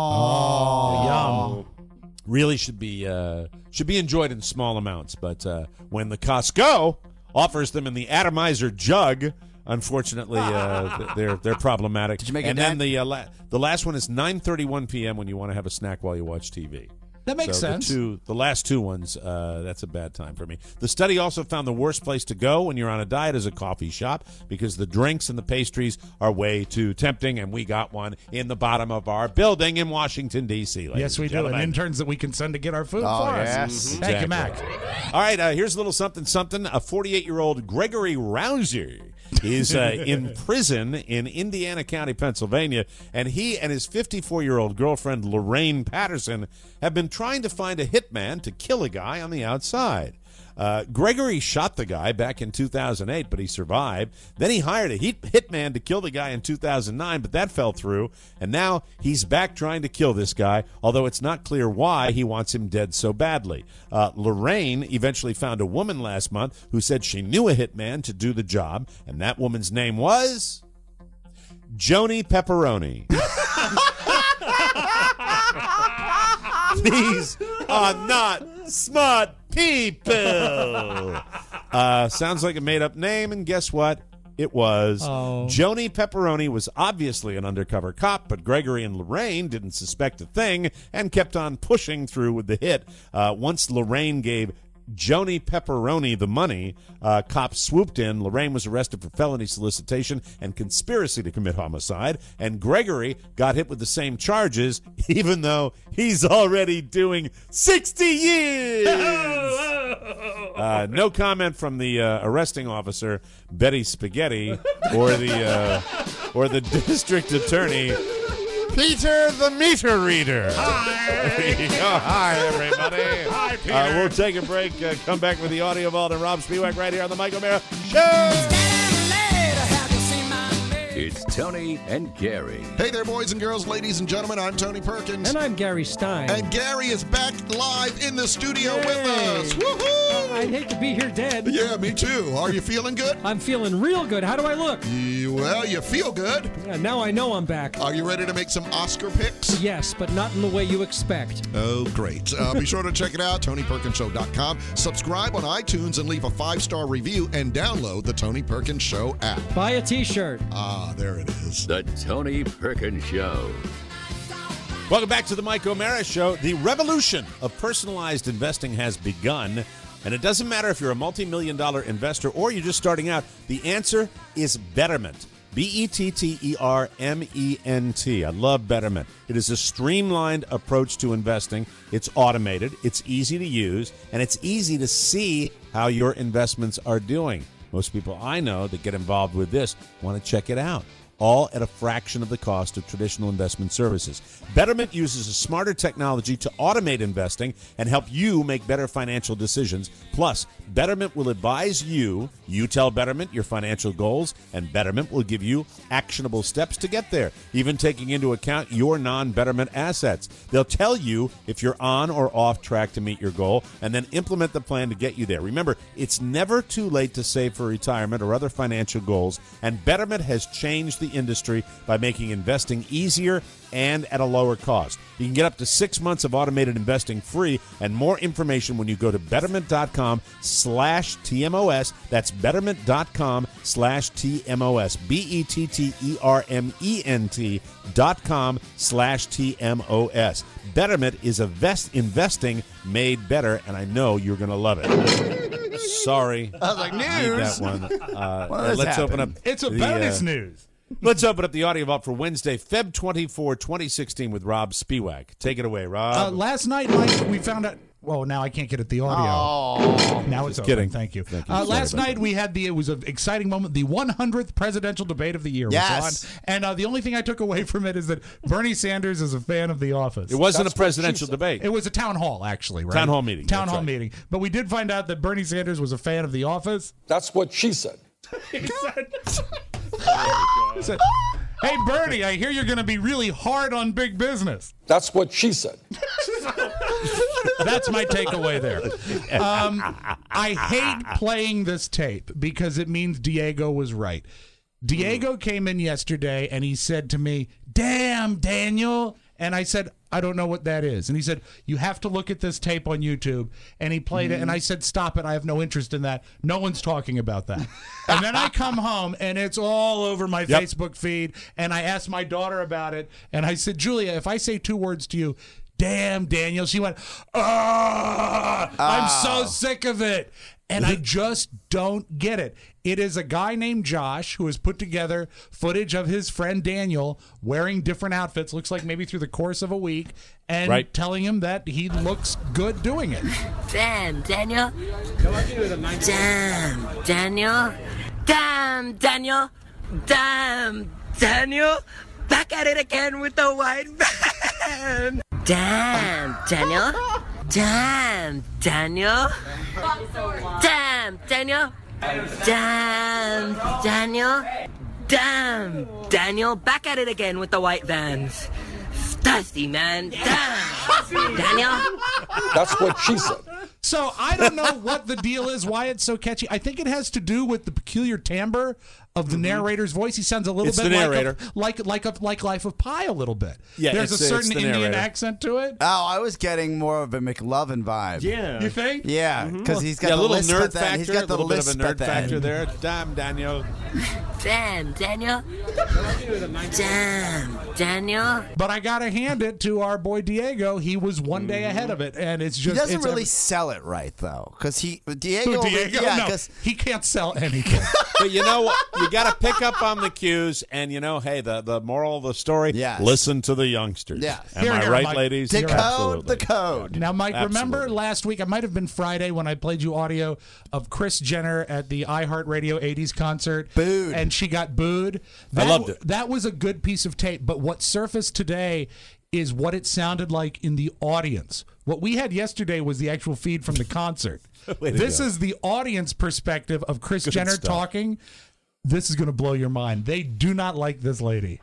Oh, yum. Really should be enjoyed in small amounts, but when the Costco offers them in the atomizer jug, unfortunately, they're problematic. Did you make it? And then the last one is 9:31 p.m. when you want to have a snack while you watch TV. That makes sense. The last 2 ones, that's a bad time for me. The study also found the worst place to go when you're on a diet is a coffee shop because the drinks and the pastries are way too tempting, and we got one in the bottom of our building in Washington, D.C. Yes, we do. And interns that we can send to get our food for us. Mm-hmm. Thank you, Mac. All right, here's a little something. A 48-year-old Gregory Rouser is in prison in Indiana County, Pennsylvania, and he and his 54-year-old girlfriend, Lorraine Patterson, have been trying to find a hitman to kill a guy on the outside. Gregory shot the guy back in 2008, but he survived. Then he hired a hitman to kill the guy in 2009, but that fell through. And now he's back trying to kill this guy, although it's not clear why he wants him dead so badly. Lorraine eventually found a woman last month who said she knew a hitman to do the job, and that woman's name was Joni Pepperoni. These are not smart people. Sounds like a made-up name, and guess what? It was. Joni Pepperoni was obviously an undercover cop, but Gregory and Lorraine didn't suspect a thing and kept on pushing through with the hit. Once Lorraine gave Joni Pepperoni the money, cops swooped in. Lorraine was arrested for felony solicitation and conspiracy to commit homicide, and Gregory got hit with the same charges, even though he's already doing 60 years. No comment from the arresting officer, Betty Spaghetti, or the district attorney, Peter the Meter Reader. Hi. Hi, everybody. Hi, Peter. We'll take a break, come back with the audio vault and Rob Spiewak right here on the Mike O'Mara Show. It's Tony and Gary. Hey there, boys and girls, ladies and gentlemen. I'm Tony Perkins. And I'm Gary Stein. And Gary is back live in the studio with us. Woohoo! I'd hate to be here dead. Yeah, me too. Are you feeling good? I'm feeling real good. How do I look? Well, you feel good. Yeah, now I know I'm back. Are you ready to make some Oscar picks? Yes, but not in the way you expect. Oh, great. Be sure to check it out, TonyPerkinsShow.com. Subscribe on iTunes and leave a 5-star review and download the Tony Perkins Show app. Buy a t-shirt. Ah, there it is. The Tony Perkins Show. Welcome back to the Mike O'Mara Show. The revolution of personalized investing has begun, and it doesn't matter if you're a multi-million-dollar investor or you're just starting out. The answer is Betterment. BetterMent. I love Betterment. It is a streamlined approach to investing. It's automated, it's easy to use, and it's easy to see how your investments are doing. Most people I know that get involved with this want to check it out, all at a fraction of the cost of traditional investment services. Betterment uses a smarter technology to automate investing and help you make better financial decisions. Plus, Betterment will advise you. You tell Betterment your financial goals, and Betterment will give you actionable steps to get there, even taking into account your non-Betterment assets. They'll tell you if you're on or off track to meet your goal, and then implement the plan to get you there. Remember, it's never too late to save for retirement or other financial goals, and Betterment has changed the industry by making investing easier and at a lower cost. You can get up to 6 months of automated investing free, and more information when you go to betterment.com/TMOS. That's betterment.com/TMOS. BetterMent.com/TMOS. Betterment is investing made better, and I know you're going to love it. Sorry. I was like, news. That one. Let's open up. It's a bonus news. Let's open up the audio vault for Wednesday, Feb 24, 2016 with Rob Spiewak. Take it away, Rob. Last night, Mike, we found out. Well, now I can't get at the audio. Oh. Now it's Just open. kidding. Thank you. Sorry Last about night we had it was an exciting moment. The 100th presidential debate of the year Yes. was on. And the only thing I took away from it is that Bernie Sanders is a fan of The Office. It wasn't a presidential debate. It was a town hall, actually, right? Town hall meeting. Town That's hall right. meeting. But we did find out that Bernie Sanders was a fan of The Office. That's what she said. He said, hey, Bernie, I hear you're going to be really hard on big business. That's what she said. That's my takeaway there. I hate playing this tape because it means Diego was right. Diego came in yesterday and he said to me, "Damn, Daniel." And I said, "I don't know what that is." And he said, "You have to look at this tape on YouTube." And he played it. And I said, "Stop it. I have no interest in that. No one's talking about that." And then I come home and it's all over my Facebook feed. And I asked my daughter about it. And I said, "Julia, if I say 2 words to you, damn, Daniel," she went, I'm so sick of it. And I just don't get it. It is a guy named Josh who has put together footage of his friend Daniel wearing different outfits, looks like maybe through the course of a week, and telling him that he looks good doing it. Damn, Daniel. Damn, Daniel. Damn, Daniel. Damn, Daniel. Back at it again with the white van. Damn, Daniel. Damn, Daniel. Damn, Daniel. Damn, Daniel. Damn, Daniel. Back at it again with the white vans. Thirsty, man. Damn, Daniel. That's what she said. So I don't know what the deal is, why it's so catchy. I think it has to do with the peculiar timbre of the narrator's voice. He sounds a little bit like Life of Pi a little bit. Yeah, there's a certain Indian accent to it. Oh, I was getting more of a McLovin vibe. Yeah, you think? Yeah, because he's got a the little lisp nerd at the end. factor. He's got the a little bit of lisp a at nerd the factor end. there. Damn, Daniel. Damn, Daniel. Damn, Daniel. But I gotta hand it to our boy Diego. He was one day ahead of it, and it's just He doesn't really sell it right though, because Diego. No, he can't sell anything. But you know what? You got to pick up on the cues, and hey, the moral of the story. Yes. Listen to the youngsters. Yeah. Am I right, Mike? ladies? Decode the code. Now, Mike, remember Absolutely. last week? It might have been Friday when I played you audio of Kris Jenner at the iHeartRadio 80s concert. Booed. And she got booed. I loved it. That was a good piece of tape. But what surfaced today is what it sounded like in the audience. What we had yesterday was the actual feed from the concert. This is the audience perspective of Kris Jenner stuff. talking. This is going to blow your mind. They do not like this lady.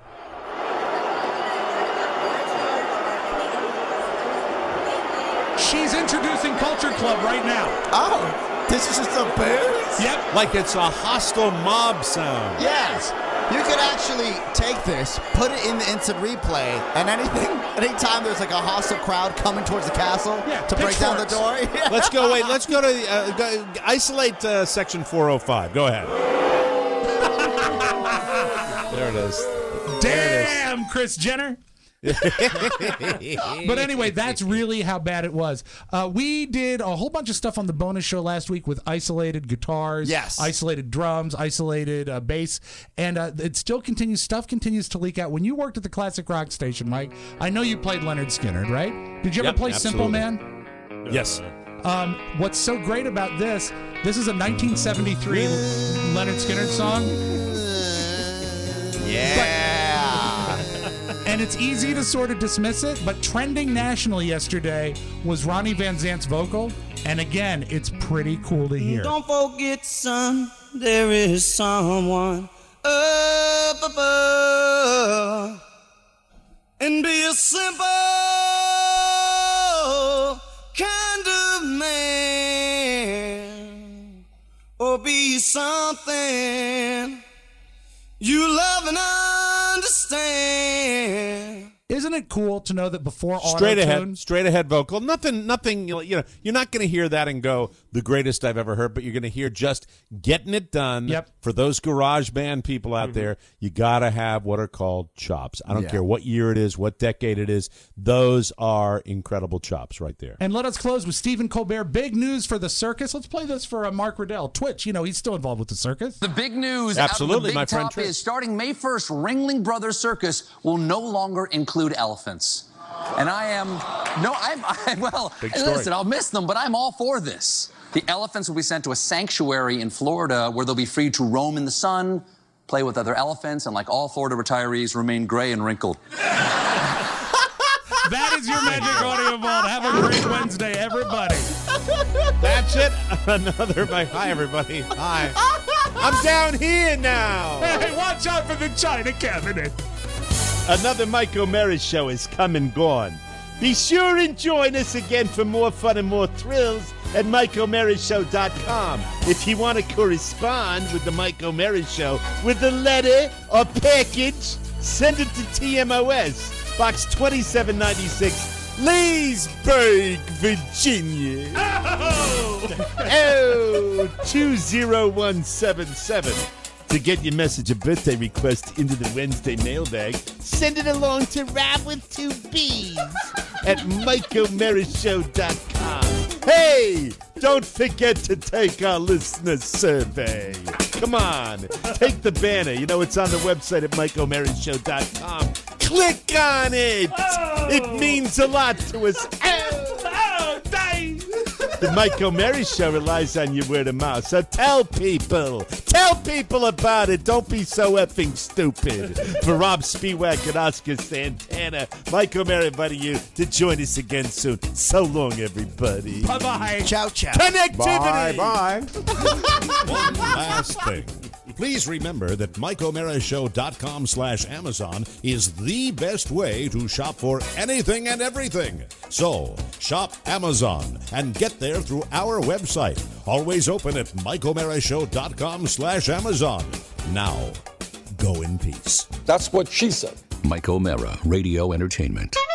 She's introducing Culture Club right now. Oh, this is just a booze? Yep. Like it's a hostile mob sound. Yes. You could actually take this, put it in the instant replay, and anytime there's like a hostile crowd coming towards the castle to break down the door. Yeah. Let's go to isolate section 405. Go ahead. There it is. Damn, Kris Jenner. But anyway, that's really how bad it was. We did a whole bunch of stuff on the bonus show last week with isolated guitars, isolated drums, isolated bass, and it still continues. Stuff continues to leak out. When you worked at the classic rock station, Mike, I know you played Leonard Skinner, right? Did you ever play Simple Man? Yes. What's so great about this is a 1973 Leonard Skinner song. And it's easy to sort of dismiss it, but trending nationally yesterday was Ronnie Van Zant's vocal. And again, it's pretty cool to hear. Don't forget, son, there is someone up above. And be a simple kind of man, or be something you love and understand. Isn't it cool to know that before straight auto-tune, ahead vocal, nothing, you're not going to hear that and go the greatest I've ever heard, but you're going to hear just getting it done. Yep. For those garage band people out there, you got to have what are called chops. I don't care what year it is, what decade it is. Those are incredible chops right there. And let us close with Stephen Colbert. Big news for the circus. Let's play this for Mark Riddell. Twitch, he's still involved with the circus. The big news Absolutely, out of the my Big friend Top is starting May 1st, Ringling Brothers Circus will no longer include elephants. And Big story. listen, I'll miss them, but I'm all for this. The elephants will be sent to a sanctuary in Florida where they'll be free to roam in the sun, play with other elephants, and like all Florida retirees, remain gray and wrinkled. That is your Magic Audio Vault. Have a great Wednesday, everybody. That's it. Hi, everybody. Hi. I'm down here now. Hey, watch out for the China cabinet. Another Mike O'Mara show is come and gone. Be sure and join us again for more fun and more thrills at MikeO'MaraShow.com. If you want to correspond with the Mike O'Mara Show with a letter or package, send it to TMOS, Box 2796, Leesburg, Virginia. 20177. To get your message or birthday request into the Wednesday mailbag, send it along to Rob with 2 B's at MikeO'MaraShow.com. Hey, don't forget to take our listener survey. Come on, take the banner. It's on the website at MikeO'MaraShow.com. Click on it. It means a lot to us. The Mike O'Mara Show relies on your word of mouth, so tell people about it. Don't be so effing stupid. For Rob Spiewak and Oscar Santana, Mike O'Mara inviting you to join us again soon. So long, everybody. Bye-bye. Ciao, ciao. Connectivity. Bye. One last thing. Please remember that MikeO'MaraShow.com/Amazon is the best way to shop for anything and everything. So, shop Amazon and get there through our website. Always open at MikeO'MaraShow.com/Amazon. Now, go in peace. That's what she said. Mike O'Mara, Radio Entertainment.